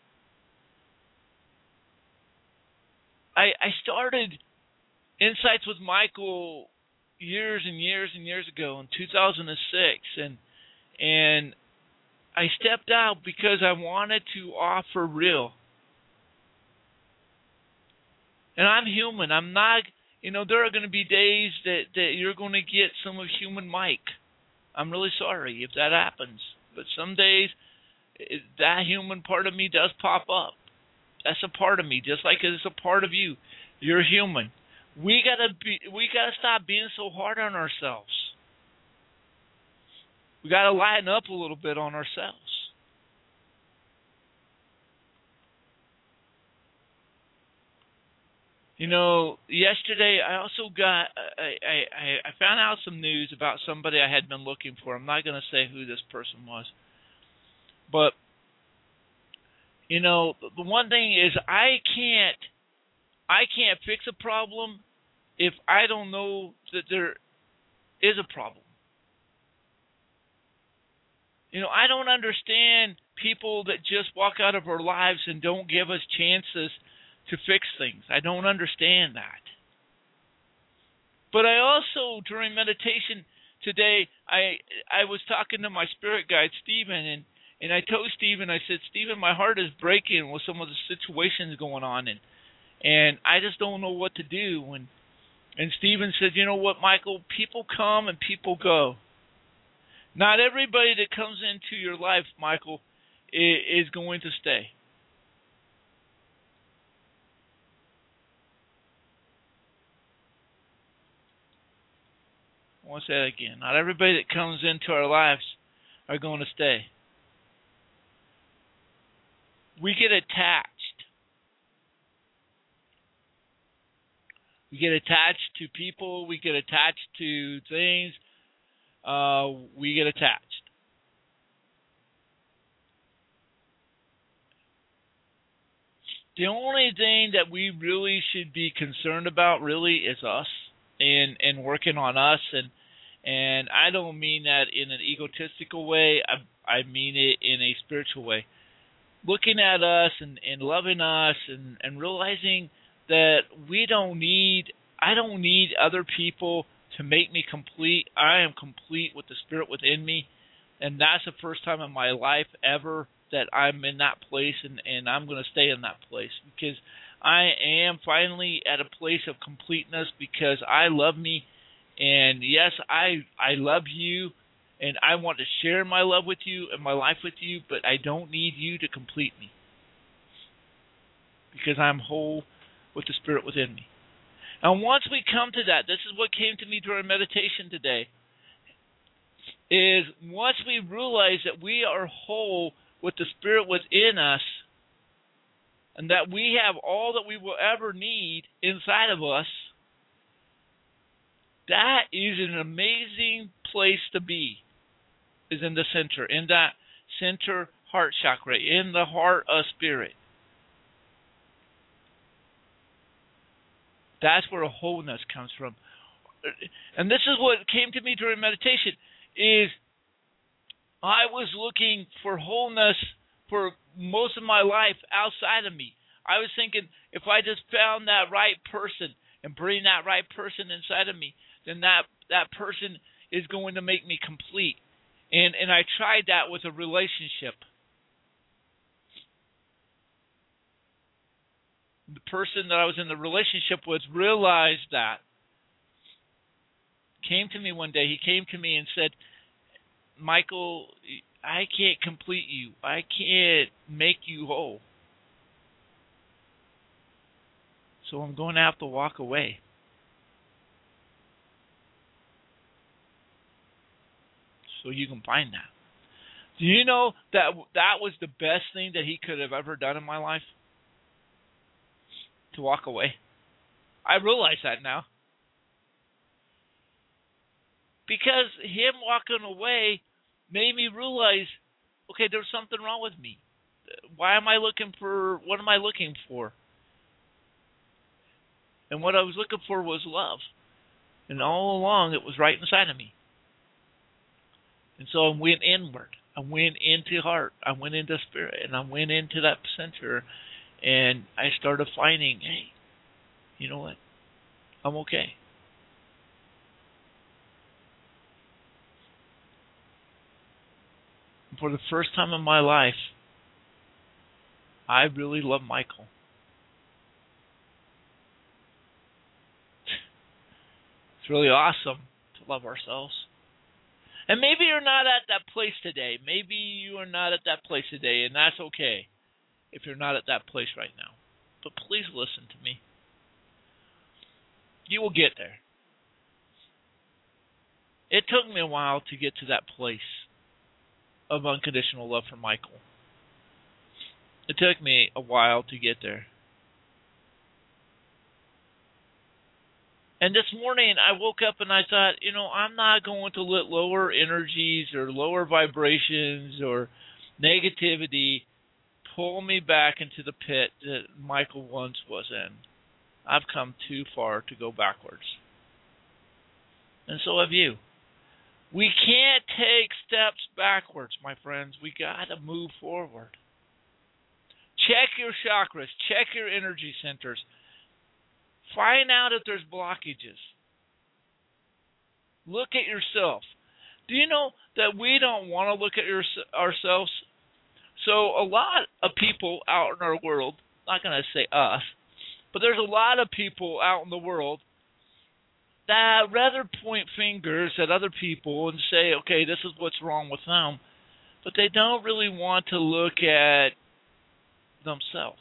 S2: I I started Insights with Michael years and years and years ago in two thousand six, and and I stepped out because I wanted to offer real. And I'm human. I'm not, you know, there are going to be days that, that you're going to get some of human Mike. I'm really sorry if that happens. But some days, it, that human part of me does pop up. That's a part of me, just like it's a part of you. You're human. We gotta be. We gotta stop being so hard on ourselves. We gotta lighten up a little bit on ourselves. You know, yesterday I also got I, I I found out some news about somebody I had been looking for. I'm not going to say who this person was, but you know, the one thing is I can't I can't fix a problem if I don't know that there is a problem. You know, I don't understand people that just walk out of our lives and don't give us chances to fix things. I don't understand that. But I also, during meditation today, I I was talking to my spirit guide, Stephen, and, and I told Stephen, I said, Stephen, my heart is breaking with some of the situations going on, and and I just don't know what to do. And, and Stephen said, you know what, Michael, people come and people go. Not everybody that comes into your life, Michael, is going to stay. I want to say that again. Not everybody that comes into our lives are going to stay. We get attached. We get attached to people. We get attached to things. Uh, we get attached. The only thing that we really should be concerned about really is us and, and working on us. And and I don't mean that in an egotistical way. I, I mean it in a spiritual way. Looking at us and, and loving us and, and realizing that we don't need, I don't need other people to make me complete. I am complete with the Spirit within me. And that's the first time in my life ever that I'm in that place, and, and I'm going to stay in that place because I am finally at a place of completeness because I love me. And yes, I I love you, and I want to share my love with you and my life with you, but I don't need you to complete me because I'm whole with the Spirit within me. And once we come to that, this is what came to me during meditation today, is once we realize that we are whole with the Spirit within us and that we have all that we will ever need inside of us, that is an amazing place to be, is in the center, in that center heart chakra, in the heart of Spirit. That's where wholeness comes from. And this is what came to me during meditation, is I was looking for wholeness for most of my life outside of me. I was thinking if I just found that right person and bring that right person inside of me, then that, that person is going to make me complete. And and I tried that with a relationship. The person that I was in the relationship with realized that. Came to me one day. He came to me and said, Michael, I can't complete you. I can't make you whole. So I'm going to have to walk away. So you can find that. Do you know that that was the best thing that he could have ever done in my life? To walk away. I realize that now. Because him walking away made me realize, okay, there's something wrong with me. Why am I looking for, what am I looking for? And what I was looking for was love. And all along, it was right inside of me. And so I went inward. I went into heart. I went into spirit. And I went into that center. And I started finding, hey, you know what? I'm okay. And for the first time in my life, I really love Michael. It's really awesome to love ourselves. And maybe you're not at that place today. Maybe you are not at that place today, and that's okay if you're not at that place right now. But please listen to me. You will get there. It took me a while to get to that place of unconditional love for Michael. It took me a while to get there. And this morning I woke up and I thought, you know, I'm not going to let lower energies or lower vibrations or negativity pull me back into the pit that Michael once was in. I've come too far to go backwards. And so have you. We can't take steps backwards, my friends. We got to move forward. Check your chakras. Check your energy centers. Find out if there's blockages. Look at yourself. Do you know that we don't want to look at your, ourselves? So a lot of people out in our world, not going to say us, but there's a lot of people out in the world that rather point fingers at other people and say, okay, this is what's wrong with them, but they don't really want to look at themselves.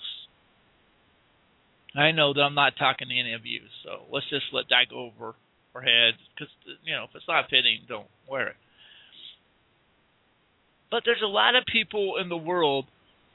S2: I know that I'm not talking to any of you, so let's just let that go over our heads, because, you know, if it's not fitting, don't wear it. But there's a lot of people in the world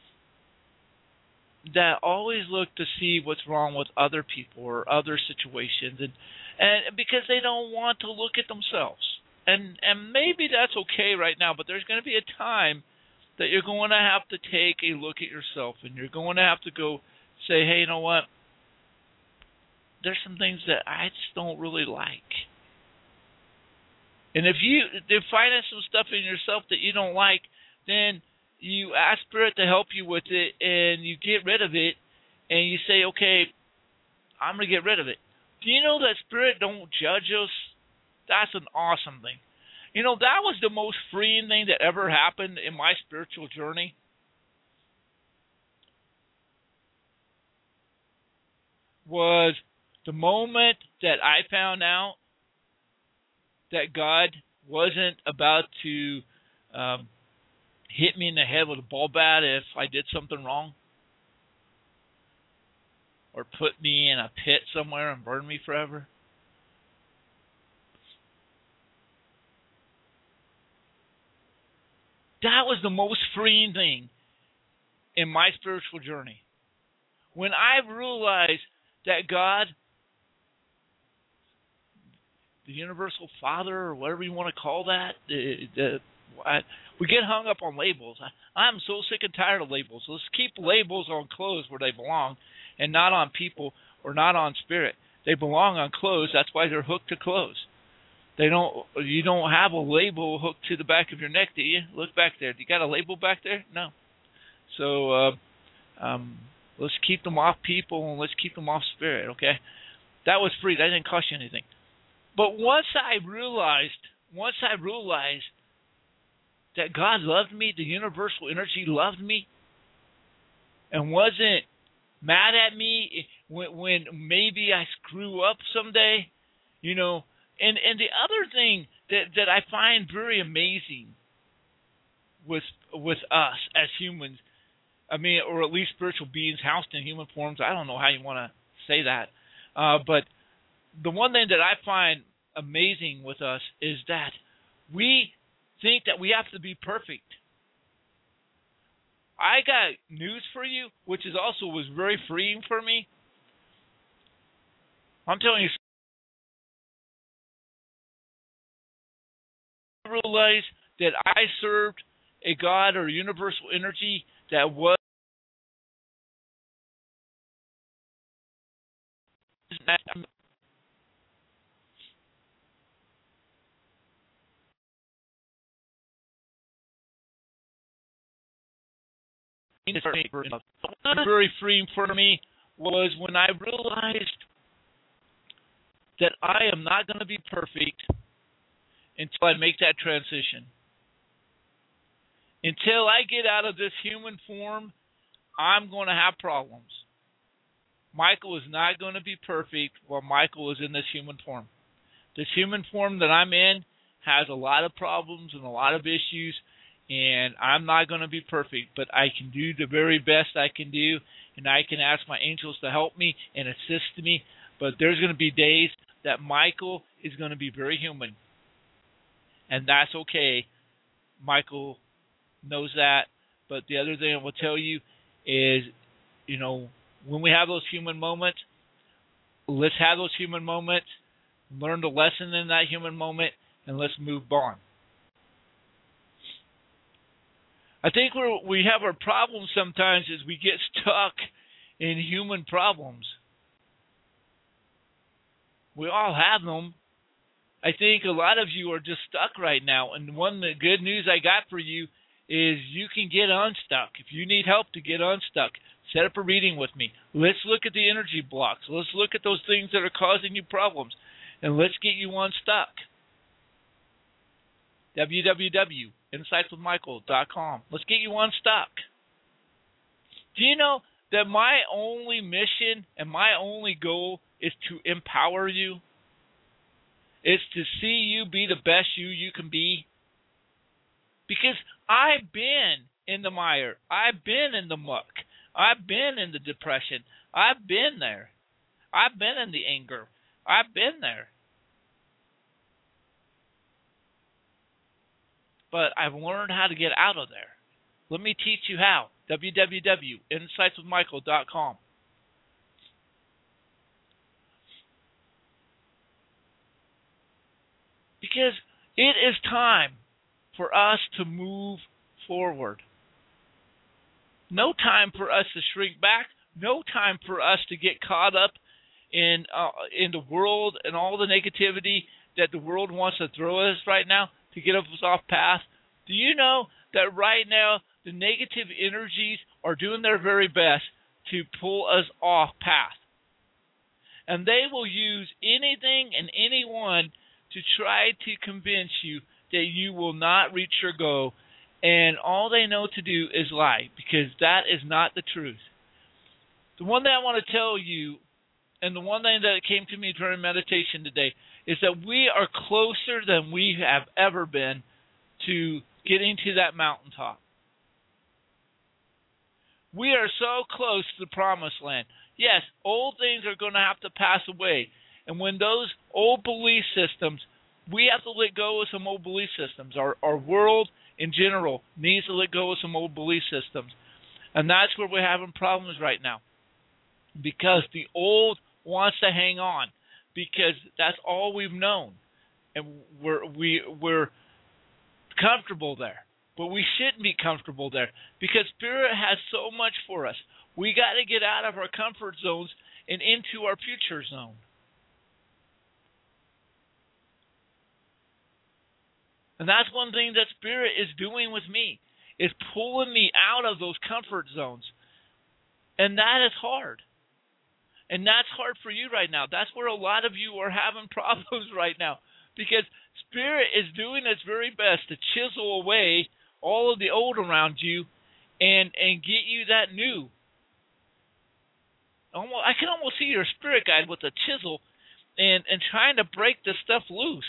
S2: that always look to see what's wrong with other people or other situations, and and because they don't want to look at themselves. And and maybe that's okay right now, but there's going to be a time that you're going to have to take a look at yourself, and you're going to have to go say, hey, you know what? There's some things that I just don't really like. And if you if find some stuff in yourself that you don't like, then you ask Spirit to help you with it, and you get rid of it, and you say, okay, I'm going to get rid of it. Do you know that Spirit don't judge us? That's an awesome thing. You know, that was the most freeing thing that ever happened in my spiritual journey. Was the moment that I found out that God wasn't about to um, hit me in the head with a ball bat if I did something wrong, or put me in a pit somewhere and burn me forever. That was the most freeing thing in my spiritual journey. When I realized that God, the Universal Father, or whatever you want to call that, the, the, I, we get hung up on labels. I, I'm so sick and tired of labels. Let's keep labels on clothes where they belong, and not on people or not on spirit. They belong on clothes. That's why they're hooked to clothes. They don't. You don't have a label hooked to the back of your neck, do you? Look back there. Do you got a label back there? No. So uh, um, let's keep them off people, and let's keep them off spirit, okay? That was free. That didn't cost you anything. But once I realized, once I realized that God loved me, the universal energy loved me, and wasn't mad at me when, when maybe I screw up someday, you know. And and the other thing that, that I find very amazing with with us as humans, I mean, or at least spiritual beings housed in human forms, I don't know how you want to say that, uh, but the one thing that I find amazing with us is that we think that we have to be perfect. I got news for you, which is also was very freeing for me. I'm telling you, I realized that I served a God or a universal energy that was very freeing for me was when I realized that I am not going to be perfect until I make that transition. Until I get out of this human form, I'm going to have problems. Michael is not going to be perfect while Michael is in this human form. This human form that I'm in has a lot of problems and a lot of issues, and I'm not going to be perfect, but I can do the very best I can do, and I can ask my angels to help me and assist me, but there's going to be days that Michael is going to be very human. And that's okay. Michael knows that. But the other thing I will tell you is, you know, when we have those human moments, let's have those human moments learn the lesson in that human moment, and let's move on. I think where we have our problems sometimes is we get stuck in human problems. We all have them. I think a lot of you are just stuck right now, and one of the good news I got for you is you can get unstuck. If you need help to get unstuck, set up a reading with me. Let's look at the energy blocks. Let's look at those things that are causing you problems, and let's get you unstuck. w w w dot insights with michael dot com. Let's get you unstuck. Do you know that my only mission and my only goal is to empower you? It's to see you be the best you you can be. Because I've been in the mire. I've been in the muck. I've been in the depression. I've been there. I've been in the anger. I've been there. But I've learned how to get out of there. Let me teach you how. w w w dot insights with michael dot com. Because it is time for us to move forward. No time for us to shrink back. No time for us to get caught up in uh, in the world and all the negativity that the world wants to throw at us right now to get us off path. Do you know that right now the negative energies are doing their very best to pull us off path? And they will use anything and anyone to try to convince you that you will not reach your goal, and all they know to do is lie, because that is not the truth. The one thing I want to tell you, and the one thing that came to me during meditation today, is that we are closer than we have ever been to getting to that mountaintop. We are so close to the promised land. Yes, old things are going to have to pass away. And when those old belief systems, we have to let go of some old belief systems. Our, our world in general needs to let go of some old belief systems. And that's where we're having problems right now. Because the old wants to hang on. Because that's all we've known. And we're, we, we're comfortable there. But we shouldn't be comfortable there. Because Spirit has so much for us. We got to get out of our comfort zones and into our future zone. And that's one thing that Spirit is doing with me, is pulling me out of those comfort zones. And that is hard. And that's hard for you right now. That's where a lot of you are having problems right now. Because Spirit is doing its very best to chisel away all of the old around you and, and get you that new. Almost, I can almost see your spirit guide with a chisel and, and trying to break this stuff loose.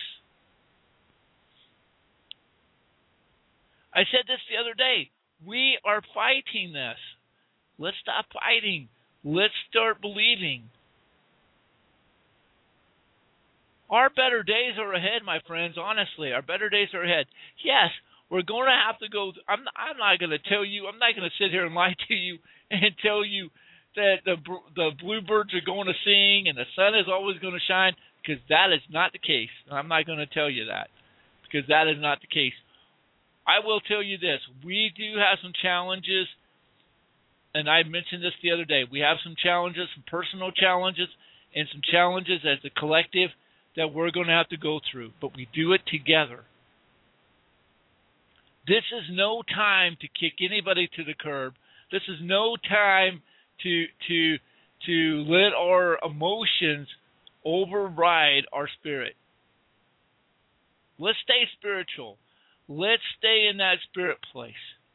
S2: I said this the other day. We are fighting this. Let's stop fighting. Let's start believing. Our better days are ahead, my friends. Honestly, our better days are ahead. Yes, we're going to have to go. I'm, I'm not going to tell you. I'm not going to sit here and lie to you and tell you that the the bluebirds are going to sing and the sun is always going to shine, because that is not the case. I'm not going to tell you that, because that is not the case. I will tell you this. We do have some challenges, and I mentioned this the other day. We have some challenges, some personal challenges, and some challenges as a collective that we're going to have to go through, but we do it together. This is no time to kick anybody to the curb. This is no time to to to let our emotions override our spirit. Let's stay spiritual. Let's stay in that spirit place.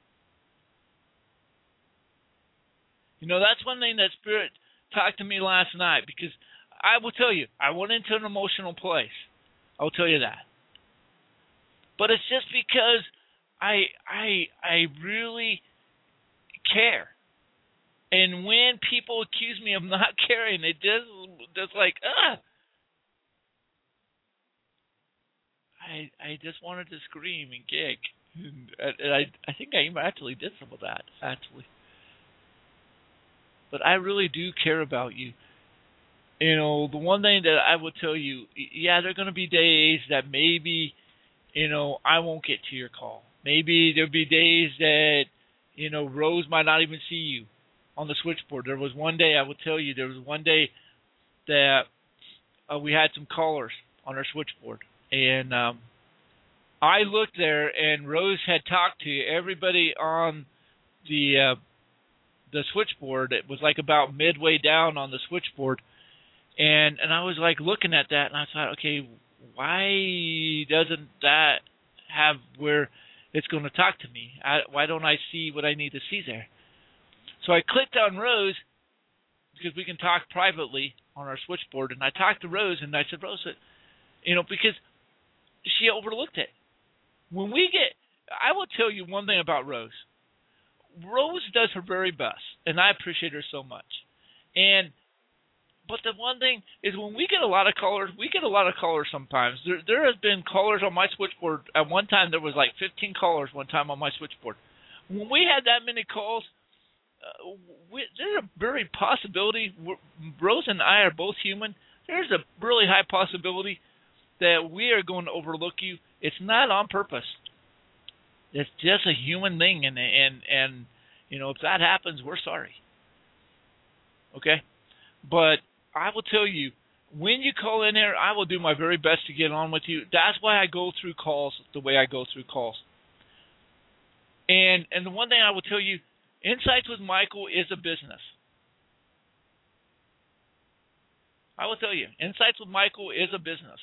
S2: You know, that's one thing that Spirit talked to me last night, because I will tell you, I went into an emotional place. I'll tell you that. But it's just because I I I really care. And when people accuse me of not caring, it just just like, ah. I I just wanted to scream and kick. And, and I I think I actually did some of that, actually. But I really do care about you. you know, the one thing that I will tell you, yeah, there are going to be days that maybe, you know, I won't get to your call. Maybe there'll be days that, you know, Rose might not even see you on the switchboard. There was one day, I will tell you, there was one day that uh, we had some callers on our switchboard. And um, I looked there, and Rose had talked to everybody on the uh, the switchboard. It was like about midway down on the switchboard. And and I was like looking at that, and I thought, okay, why doesn't that have where it's going to talk to me? I, why don't I see what I need to see there? So I clicked on Rose, because we can talk privately on our switchboard, and I talked to Rose, and I said, Rose, you know, because she overlooked it. When we get, I will tell you one thing about Rose. Rose does her very best, and I appreciate her so much. And But the one thing is, when we get a lot of callers, we get a lot of callers sometimes. There there has been callers on my switchboard. At one time, there was like fifteen callers one time on my switchboard. When we had that many calls, uh, we, there's a very possibility, Rose and I are both human, there's a really high possibility that we are going to overlook you. It's not on purpose. It's just a human thing, and and, and you know, if that happens, we're sorry. Okay? But I will tell you, when you call in there, I will do my very best to get on with you. That's why I go through calls the way I go through calls. And and the one thing I will tell you, Insights with Michael is a business. I will tell you, Insights with Michael is a business.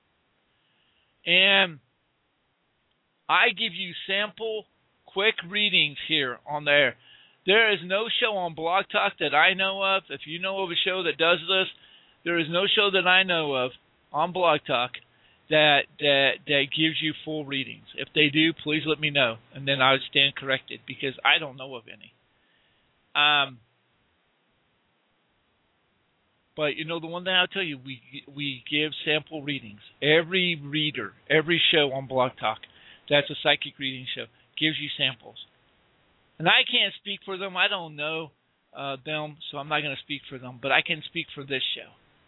S2: And I give you sample, quick readings here on there. There is no show on Blog Talk that I know of. If you know of a show that does this, there is no show that I know of on Blog Talk that that that gives you full readings. If they do, please let me know, and then I would stand corrected, because I don't know of any. Um, but you know, the one thing I'll tell you, we we give sample readings. Every reader, every show on Blog Talk that's a psychic reading show gives you samples. And I can't speak for them. I don't know uh, them, so I'm not going to speak for them. But I can speak for this show,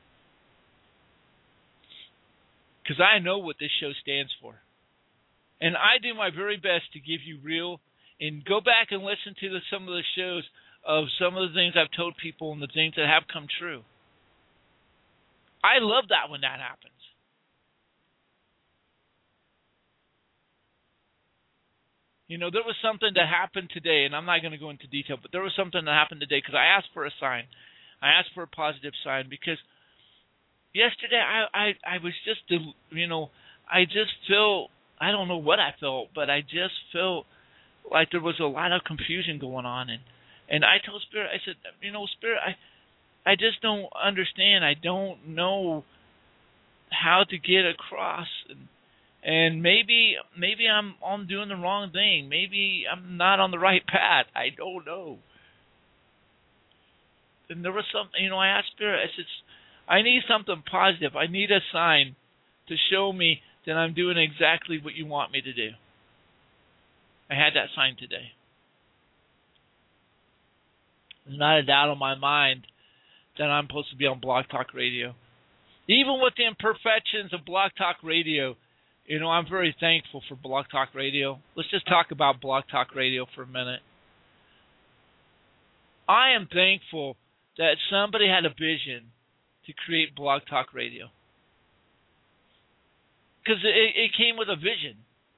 S2: because I know what this show stands for. And I do my very best to give you real, and go back and listen to the, some of the shows of some of the things I've told people and the things that have come true. I love that when that happens. You know, there was something that happened today, and I'm not going to go into detail, but there was something that happened today because I asked for a sign. I asked for a positive sign because yesterday I, I, I was just, you know, I just felt, I don't know what I felt, but I just felt like there was a lot of confusion going on. And, and I told Spirit, I said, you know, Spirit, I, I just don't understand. I don't know how to get across. And, And maybe maybe I'm I'm doing the wrong thing. Maybe I'm not on the right path. I don't know. And there was something, you know, I asked Spirit, I said, I need something positive. I need a sign to show me that I'm doing exactly what you want me to do. I had that sign today. There's not a doubt in my mind that I'm supposed to be on Blog Talk Radio. Even with the imperfections of Blog Talk Radio, you know, I'm very thankful for Blog Talk Radio. Let's just talk about Blog Talk Radio for a minute. I am thankful that somebody had a vision to create Blog Talk Radio. Because it, it came with a vision.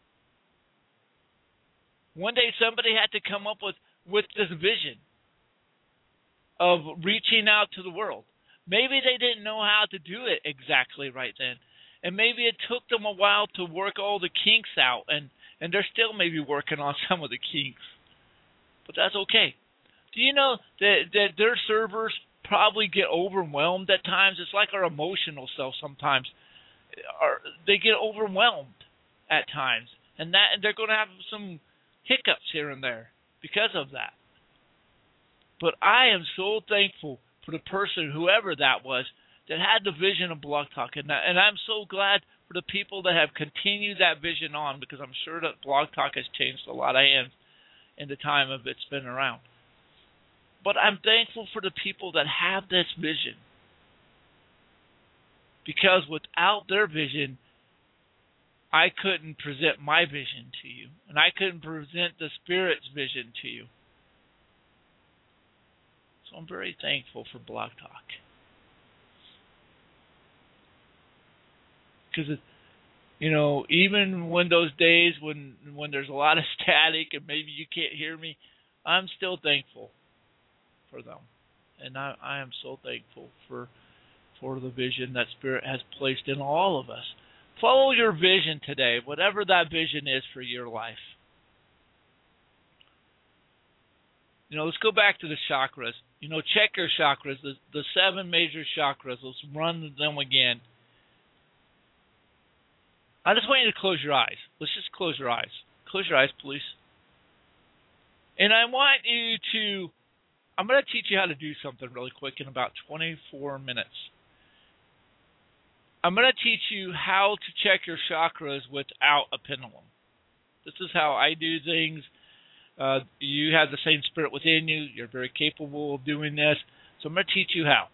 S2: One day somebody had to come up with, with this vision of reaching out to the world. Maybe they didn't know how to do it exactly right then. And maybe it took them a while to work all the kinks out, and, and they're still maybe working on some of the kinks. But that's okay. Do you know that, that their servers probably get overwhelmed at times? It's like our emotional self sometimes. Are, they get overwhelmed at times, and that and they're going to have some hiccups here and there because of that. But I am so thankful for the person, whoever that was, that had the vision of Blog Talk. And, and I'm so glad for the people that have continued that vision on, because I'm sure that Blog Talk has changed a lot of hands in the time of it's been around. But I'm thankful for the people that have this vision. Because without their vision, I couldn't present my vision to you, and I couldn't present the Spirit's vision to you. So I'm very thankful for Blog Talk. Because, you know, even when those days when when there's a lot of static and maybe you can't hear me, I'm still thankful for them. And I, I am so thankful for for the vision that Spirit has placed in all of us. Follow your vision today, whatever that vision is for your life. You know, let's go back to the chakras. You know, check your chakras, the, the seven major chakras. Let's run them again. I just want you to close your eyes. Let's just close your eyes. Close your eyes, please. And I want you to, I'm going to teach you how to do something really quick in about twenty-four minutes. I'm going to teach you how to check your chakras without a pendulum. This is how I do things. Uh, you have the same Spirit within you. You're very capable of doing this. So I'm going to teach you how.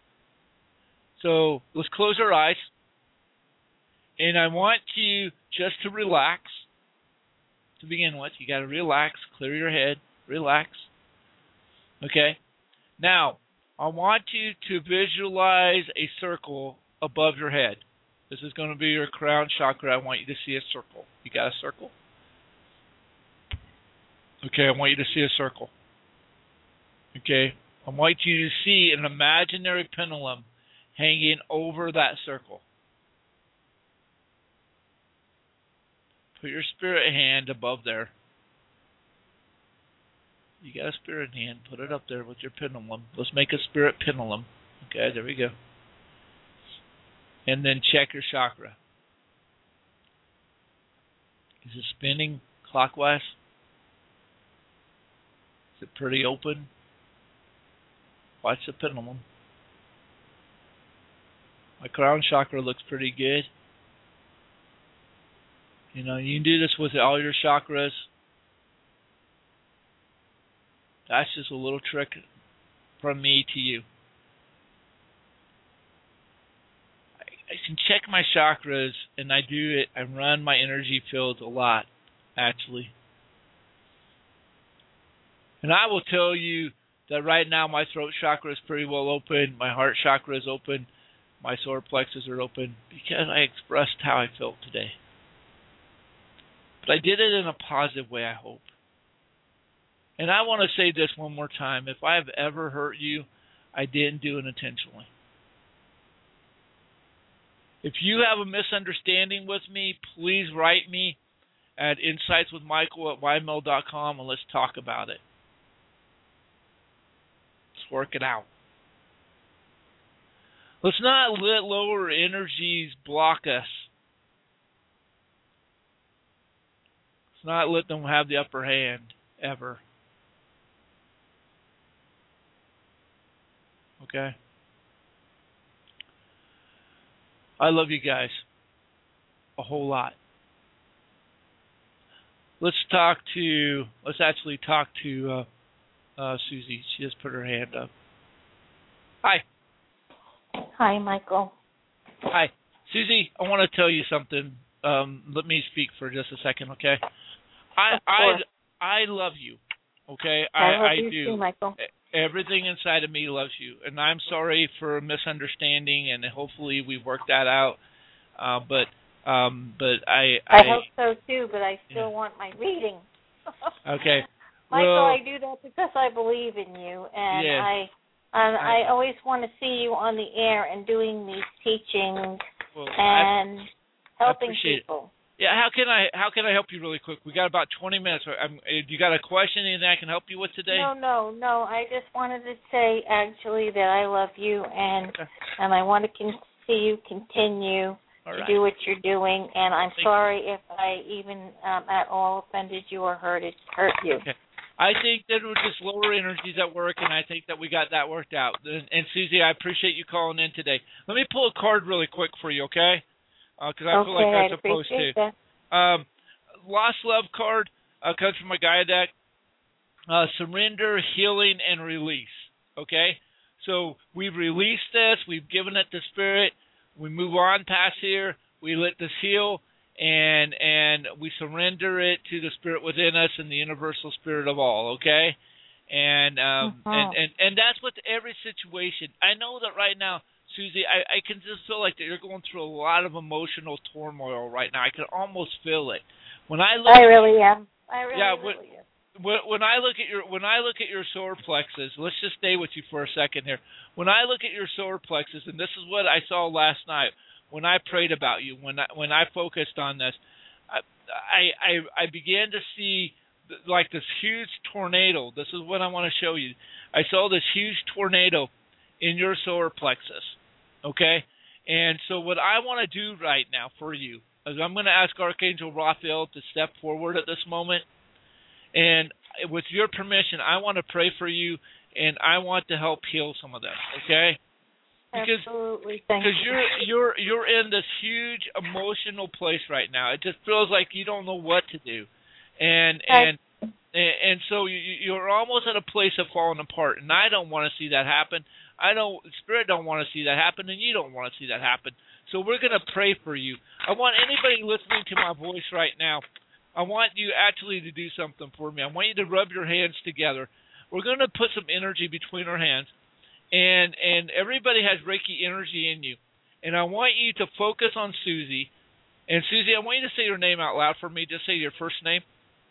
S2: So let's close our eyes. And I want you just to relax. To begin with, you got to relax, clear your head, relax. Okay? Now, I want you to visualize a circle above your head. This is going to be your crown chakra. I want you to see a circle. You got a circle? Okay, I want you to see a circle. Okay? I want you to see an imaginary pendulum hanging over that circle. Put your spirit hand above there. You got a spirit hand. Put it up there with your pendulum. Let's make a spirit pendulum. Okay, there we go. And then check your chakra. Is it spinning clockwise? Is it pretty open? Watch the pendulum. My crown chakra looks pretty good. You know, you can do this with all your chakras. That's just a little trick from me to you. I, I can check my chakras, and I do it. I run my energy fields a lot, actually. And I will tell you that right now my throat chakra is pretty well open. My heart chakra is open. My solar plexus are open because I expressed how I felt today. But I did it in a positive way, I hope. And I want to say this one more time. If I have ever hurt you, I didn't do it intentionally. If you have a misunderstanding with me, please write me at insightswithmichael at y mail dot com and let's talk about it. Let's work it out. Let's not let lower energies block us. Let's not let them have the upper hand, ever. Okay? I love you guys a whole lot. Let's talk to, let's actually talk to uh, uh, Susie. She just put her hand up. Hi.
S4: Hi, Michael.
S2: Hi. Susie, I want to tell you something. Um, let me speak for just a second, okay? I I I love you, okay? I,
S4: I love
S2: I
S4: you
S2: do.
S4: too, Michael.
S2: Everything inside of me loves you, and I'm sorry for a misunderstanding, and hopefully we work that out. Uh, but um, but I, I
S4: I hope so too, but I still
S2: yeah.
S4: want my reading.
S2: Okay,
S4: Michael,
S2: well,
S4: I do that because I believe in you, and
S2: yeah.
S4: I and
S2: I,
S4: I always want to see you on the air and doing these teachings
S2: well,
S4: and
S2: I,
S4: helping
S2: I
S4: people.
S2: It. Yeah, how can I how can I help you really quick? We got about twenty minutes. I'm, you got a question, anything I can help you with today?
S4: No, no, no. I just wanted to say actually that I love you, and okay. and I want to con- see you continue all to right. do what you're doing. And I'm Thank sorry you. if I even um, at all offended you or hurt it hurt you.
S2: Okay. I think that we're just lower energies at work, and I think that we got that worked out. And, and Susie, I appreciate you calling in today. Let me pull a card really quick for you, okay? Because uh, I
S4: okay,
S2: feel like I'm
S4: I'd
S2: supposed to.
S4: That.
S2: Um, Lost Love card uh, comes from my Gaia deck. Uh, surrender, healing, and release. Okay? So we've released this. We've given it to Spirit. we move on past here. We let this heal, and and we surrender it to the spirit within us and the universal spirit of all. Okay, and um uh-huh. and, and and that's with every situation. I know that right now, Susie, I, I can just feel like that you're going through a lot of emotional turmoil right now. I can almost feel it. When I look,
S4: I really am. I really,
S2: yeah,
S4: really
S2: when,
S4: am.
S2: When, when I look at your when I look at your solar plexus, let's just stay with you for a second here. When I look at your solar plexus, and this is what I saw last night when I prayed about you, when I when I focused on this, I I I began to see like this huge tornado. This is what I want to show you. I saw this huge tornado in your solar plexus. Okay, and so what I want to do right now for you is I'm going to ask Archangel Raphael to step forward at this moment. And with your permission, I want to pray for you, and I want to help heal some of them. Okay? Because,
S4: Absolutely. Thank
S2: because
S4: you.
S2: you're you're you're in this huge emotional place right now. It just feels like you don't know what to do, and and and, and so you, you're almost at a place of falling apart. And I don't want to see that happen. I don't. Spirit don't want to see that happen, and you don't want to see that happen. So we're going to pray for you. I want anybody listening to my voice right now, I want you actually to do something for me. I want you to rub your hands together. We're going to put some energy between our hands, and and everybody has Reiki energy in you. And I want you to focus on Susie. And Susie, I want you to say your name out loud for me. Just say your first name.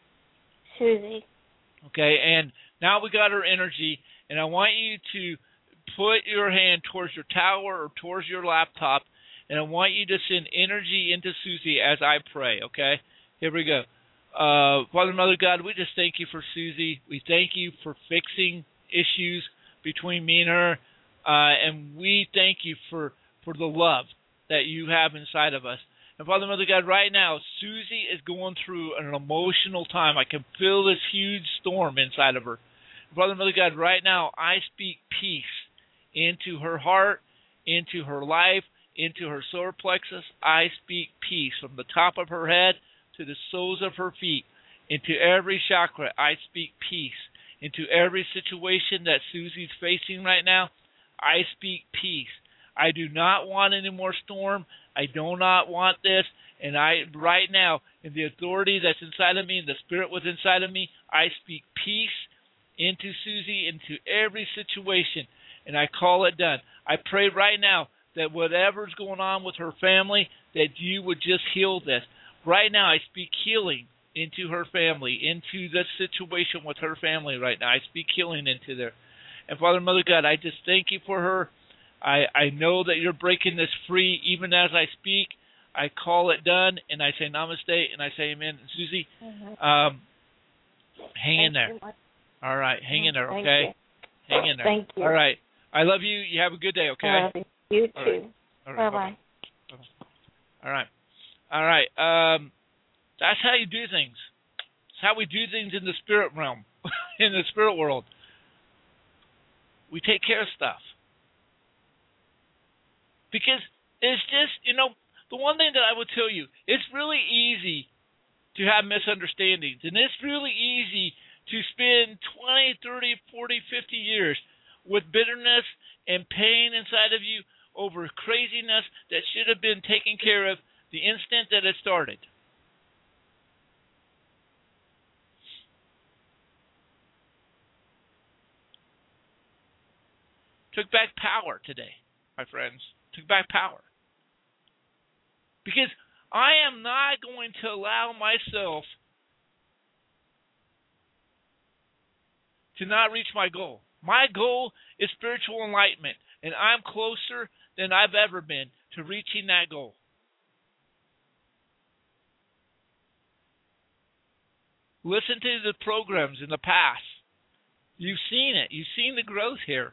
S4: Susie.
S2: Okay, and now we got her energy, and I want you to put your hand towards your tower or towards your laptop, and I want you to send energy into Susie as I pray, okay? Here we go. Uh, Father, Mother, God, we just thank you for Susie. We thank you for fixing issues between me and her, uh, and we thank you for, for the love that you have inside of us. And Father, Mother, God, right now, Susie is going through an emotional time. I can feel this huge storm inside of her. Father, Mother, God, right now, I speak peace into her heart, into her life, into her solar plexus. I speak peace from the top of her head to the soles of her feet, into every chakra. I speak peace into every situation that Susie's facing right now. I speak peace. I do not want any more storm. I do not want this. And I, right now, in the authority that's inside of me, and the spirit within inside of me, I speak peace into Susie, into every situation, and I call it done. I pray right now that whatever's going on with her family, that you would just heal this. Right now, I speak healing into her family, into the situation with her family right now. I speak healing into there. And Father, Mother, God, I just thank you for her. I, I know that you're breaking this free even as I speak. I call it done, and I say namaste, and I say amen. And Susie, mm-hmm. um, hang
S4: Thank
S2: in there.
S4: You.
S2: All right, hang in there,
S4: Thank
S2: okay?
S4: You.
S2: Hang in there.
S4: Thank you.
S2: All right. I love you. You have a good day, okay?
S4: I love you. You too.
S2: All right. All right.
S4: Bye-bye.
S2: Bye-bye. All right. All right. Um, that's how you do things. It's how we do things in the spirit realm, in the spirit world. We take care of stuff. Because it's just, you know, the one thing that I would tell you, it's really easy to have misunderstandings. And it's really easy to spend twenty, thirty, forty, fifty years with bitterness and pain inside of you over craziness that should have been taken care of the instant that it started. Took back power today, my friends. Took back power. Because I am not going to allow myself to not reach my goal. My goal is spiritual enlightenment, and I'm closer than I've ever been to reaching that goal. Listen to the programs in the past. You've seen it. You've seen the growth here.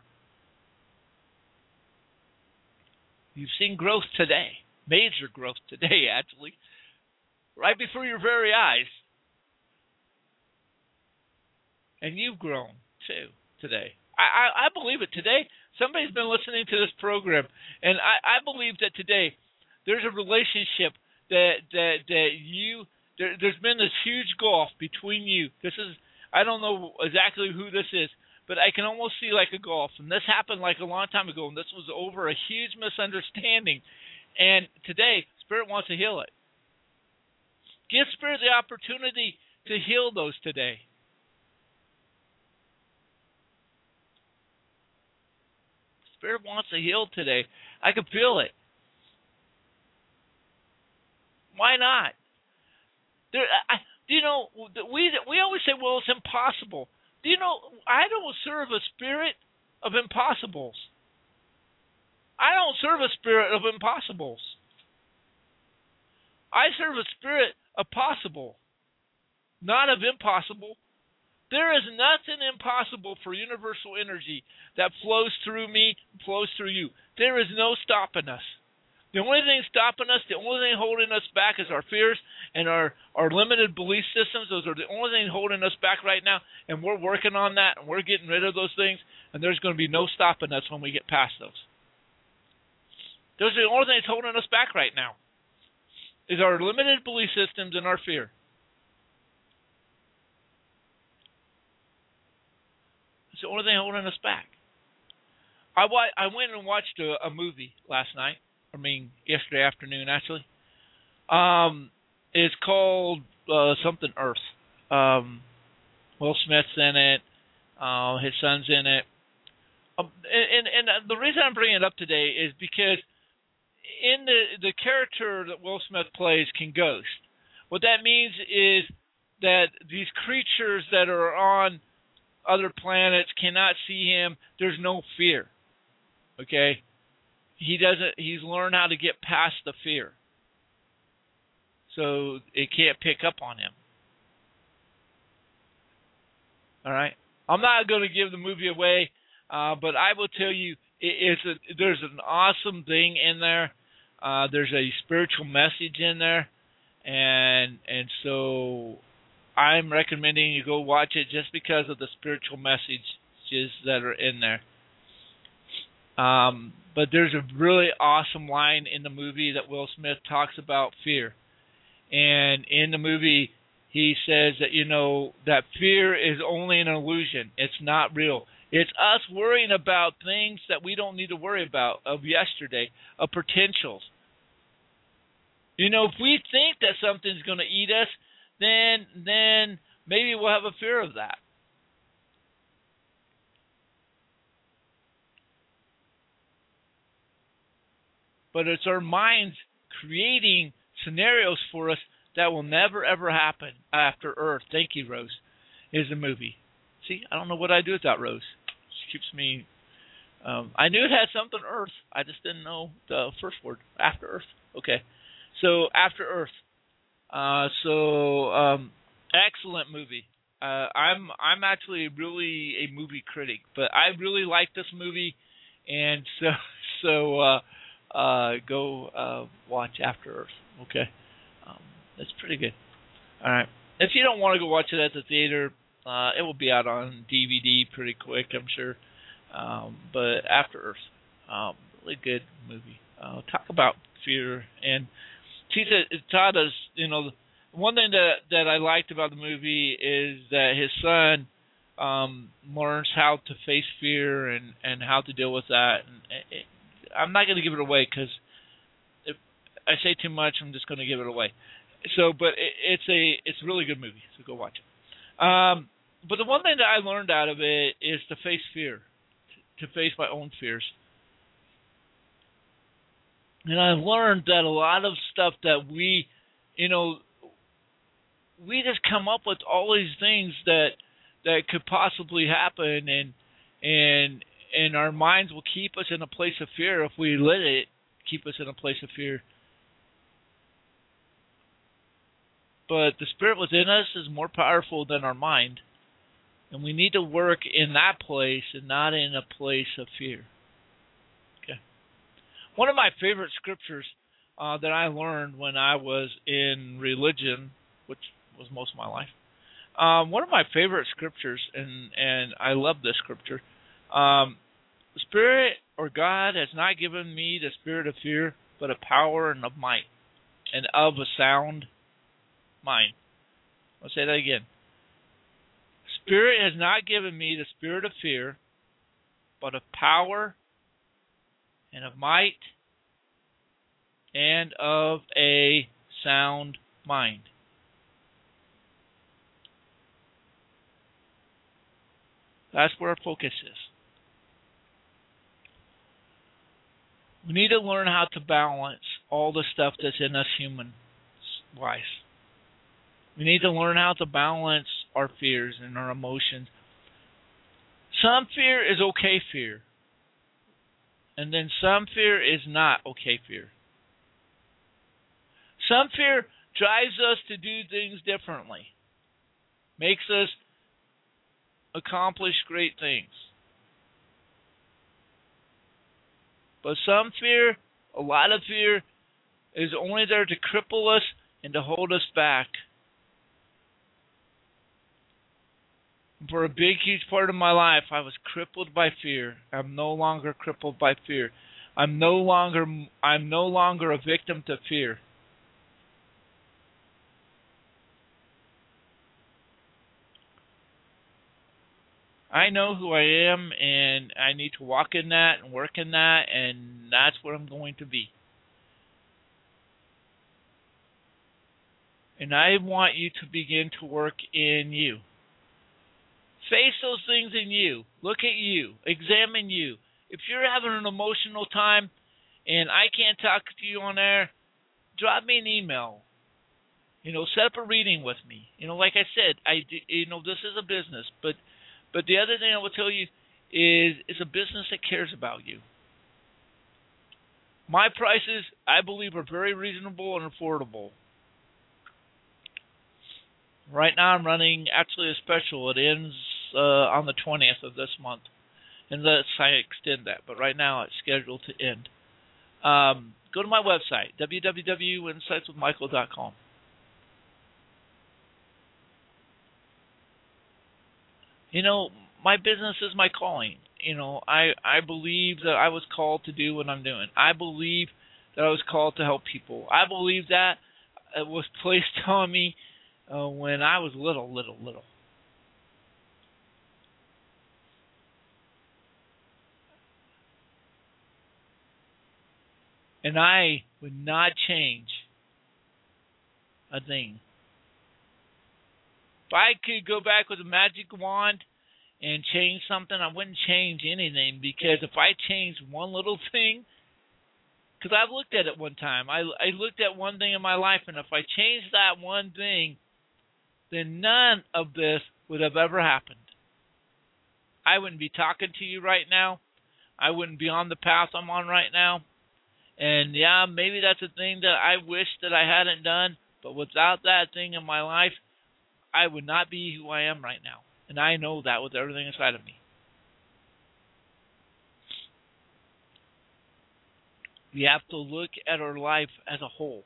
S2: You've seen growth today. Major growth today, actually. Right before your very eyes. And you've grown, too, today. I, I, I believe it. Today, somebody's been listening to this program, and I, I believe that today there's a relationship that that that you, there, there's been this huge gulf between you. This is, I don't know exactly who this is, but I can almost see like a gulf. And this happened like a long time ago, and this was over a huge misunderstanding. And today, Spirit wants to heal it. Give Spirit the opportunity to heal those today. Spirit wants to heal today. I can feel it. Why not? There, I, do you know, we we always say, well, it's impossible. Do you know, I don't serve a spirit of impossibles. I don't serve a spirit of impossibles. I serve a spirit of possible, not of impossible. There is nothing impossible for universal energy that flows through me, flows through you. There is no stopping us. The only thing stopping us, the only thing holding us back is our fears and our, our limited belief systems. Those are the only things holding us back right now, and we're working on that, and we're getting rid of those things, and there's going to be no stopping us when we get past those. Those are the only things holding us back right now, is our limited belief systems and our fear. It's the only thing holding us back. I, I went and watched a, a movie last night. I mean, yesterday afternoon, actually. Um, it's called uh, something Earth. Um, Will Smith's in it. Uh, his son's in it. Um, and, and, and the reason I'm bringing it up today is because in the the character that Will Smith plays can ghost. What that means is that these creatures that are on other planets cannot see him. There's no fear. Okay? He doesn't he's learned how to get past the fear. So it can't pick up on him. All right? I'm not going to give the movie away, uh, but I will tell you it, it's a, there's an awesome thing in there. Uh, there's a spiritual message in there, and and so I'm recommending you go watch it just because of the spiritual messages that are in there. Um, but there's a really awesome line in the movie that Will Smith talks about fear, and in the movie he says that, you know, that fear is only an illusion. It's not real. It's us worrying about things that we don't need to worry about, of yesterday, of potentials. You know, if we think that something's going to eat us, then then maybe we'll have a fear of that. But it's our minds creating scenarios for us that will never, ever happen after Earth. Thank you, Rose, is the movie. See, I don't know what I'd do without Rose. She keeps me... Um, I knew it had something Earth. I just didn't know the first word. After Earth. Okay. So, After Earth. Uh, so, um, excellent movie. Uh, I'm I'm actually really a movie critic, but I really like this movie, and so so uh, uh, go uh, watch After Earth. Okay. Um, it's pretty good. All right. If you don't want to go watch it at the theater, uh, it will be out on D V D pretty quick, I'm sure. Um, but After Earth, um, really good movie. Uh, talk about fear, and teach it taught us. You know, one thing that that I liked about the movie is that his son um, learns how to face fear and, and how to deal with that. And it, I'm not going to give it away because if I say too much, I'm just going to give it away. So, but it, it's a it's a really good movie, so go watch it. Um, but the one thing that I learned out of it is to face fear, to, to face my own fears. And I've learned that a lot of stuff that we, you know, we just come up with all these things that that could possibly happen, and and and our minds will keep us in a place of fear if we let it keep us in a place of fear. But the spirit within us is more powerful than our mind, and we need to work in that place and not in a place of fear. Okay. One of my favorite scriptures uh, that I learned when I was in religion, which was most of my life, um, one of my favorite scriptures, and, and I love this scripture, um, the Spirit or God has not given me the spirit of fear, but of power and of might, and of a sound mind. I'll say that again. Spirit has not given me the spirit of fear, but of power and of might and of a sound mind. That's where our focus is. We need to learn how to balance all the stuff that's in us human-wise. We need to learn how to balance our fears and our emotions. Some fear is okay fear. And then some fear is not okay fear. Some fear drives us to do things differently. Makes us accomplish great things. But some fear, a lot of fear, is only there to cripple us and to hold us back. For a big, huge part of my life, I was crippled by fear. I'm no longer crippled by fear. I'm no longer I'm no longer a victim to fear. I know who I am, and I need to walk in that and work in that, and that's where I'm going to be. And I want you to begin to work in you. Face those things in you. Look at you. Examine you. If you're having an emotional time and I can't talk to you on air, drop me an email. You know, set up a reading with me. You know, like I said, I you know this is a business, but but the other thing I will tell you is it's a business that cares about you. My prices, I believe, are very reasonable and affordable. Right now I'm running actually a special. It ends uh, on the twentieth of this month. Unless I extend that. But right now it's scheduled to end. Um, go to my website, w w w dot insights with michael dot com. You know, my business is my calling. You know, I, I believe that I was called to do what I'm doing. I believe that I was called to help people. I believe that it was placed on me Uh, when I was little, little, little. And I would not change a thing. If I could go back with a magic wand and change something, I wouldn't change anything, because if I changed one little thing, because I've looked at it one time. I, I looked at one thing in my life, and if I changed that one thing, then none of this would have ever happened. I wouldn't be talking to you right now. I wouldn't be on the path I'm on right now. And yeah, maybe that's a thing that I wish that I hadn't done, but without that thing in my life, I would not be who I am right now. And I know that with everything inside of me. We have to look at our life as a whole.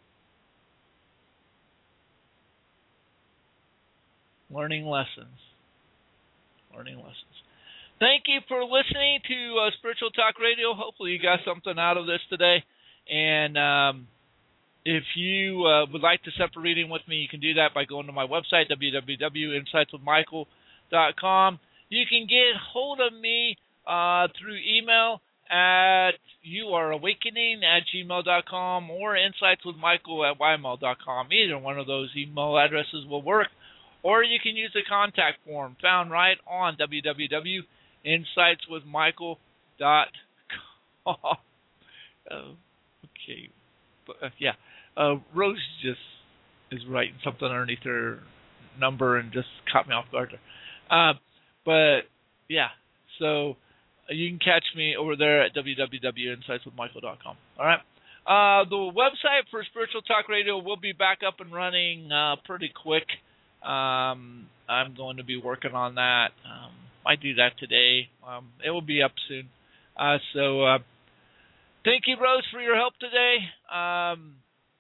S2: Learning lessons. Learning lessons. Thank you for listening to uh, Spiritual Talk Radio. Hopefully you got something out of this today. And um, if you uh, would like to set up a reading with me, you can do that by going to my website, w w w dot insights with michael dot com. You can get hold of me uh, through email at youareawakening at gmail dot com or insightswithmichael at y m l dot com. Either one of those email addresses will work. Or you can use the contact form found right on w w w dot insights with michael dot com. Uh, okay. But, uh, yeah. Uh, Rose just is writing something underneath her number and just caught me off guard there. Uh, but, yeah. So you can catch me over there at w w w dot insights with michael dot com. All right. Uh, the website for Spiritual Talk Radio will be back up and running uh, pretty quick. Um, I'm going to be working on that. Um, might do that today. Um, it will be up soon. Uh, so, uh, thank you, Rose, for your help today. Um,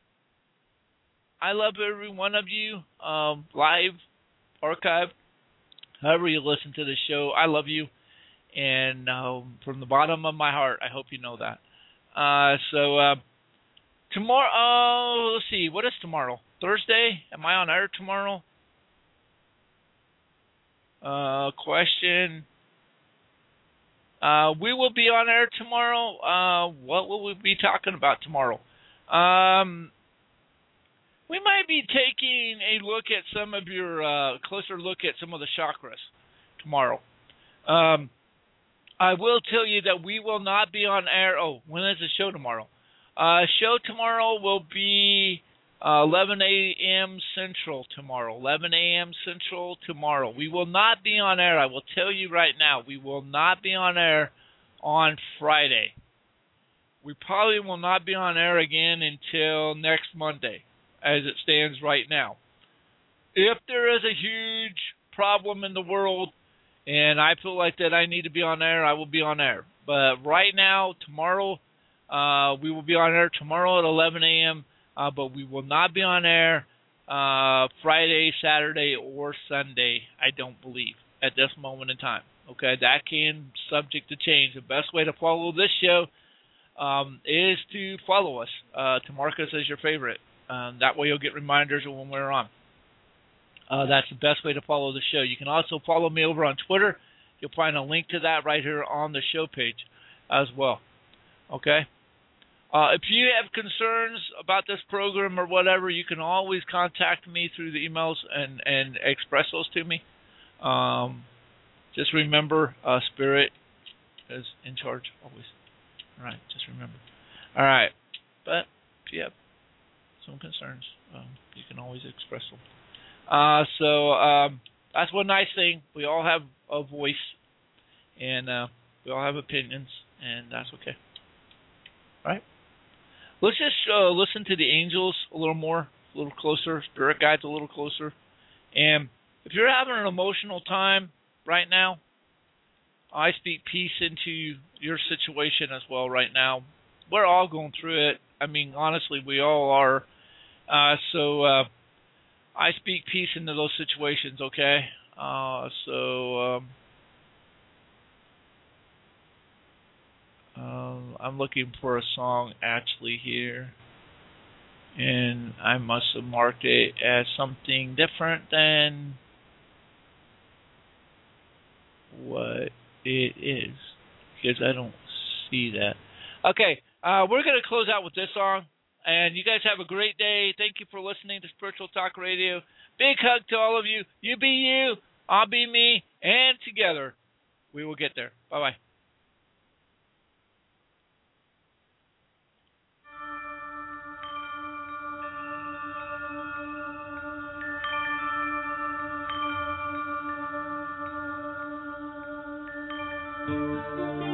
S2: I love every one of you. Um, live, archive, however you listen to the show, I love you. And um, from the bottom of my heart, I hope you know that. Uh, so, uh, tomorrow, oh, let's see, what is tomorrow? Thursday? Am I on air tomorrow? Uh, question. Uh, we will be on air tomorrow. Uh, what will we be talking about tomorrow? Um, we might be taking a look at some of your uh, closer look at some of the chakras tomorrow. Um, I will tell you that we will not be on air. Oh, when is the show tomorrow? Uh, show tomorrow will be uh, eleven a.m. Central tomorrow. eleven a.m. Central tomorrow. We will not be on air. I will tell you right now, we will not be on air on Friday. We probably will not be on air again until next Monday, as it stands right now. If there is a huge problem in the world and I feel like that I need to be on air, I will be on air. But right now, tomorrow, uh, we will be on air tomorrow at eleven a.m., uh, but we will not be on air uh, Friday, Saturday, or Sunday, I don't believe, at this moment in time. Okay, that can subject to change. The best way to follow this show um, is to follow us, uh, to mark us as your favorite. Um, that way you'll get reminders of when we're on. Uh, that's the best way to follow the show. You can also follow me over on Twitter. You'll find a link to that right here on the show page as well. Okay? Uh, if you have concerns about this program or whatever, you can always contact me through the emails and, and express those to me. Um, just remember, uh, Spirit is in charge always. All right, just remember. All right, but if you have some concerns, um, you can always express them. Uh, so um, that's one nice thing. We all have a voice, and uh, we all have opinions, and that's okay. All right? Let's just uh, listen to the angels a little more, a little closer, spirit guides a little closer. And if you're having an emotional time right now, I speak peace into your situation as well right now. We're all going through it. I mean, honestly, we all are. Uh, so uh, I speak peace into those situations, okay? Uh, so um, uh, I'm looking for a song actually here. And I must have marked it as something different than what it is, because I don't see that. Okay, uh, we're going to close out with this song, and you guys have a great day. Thank you for listening to Spiritual Talk Radio. Big hug to all of you. You be you, I'll be me, and together we will get there. Bye-bye.
S5: Thank you.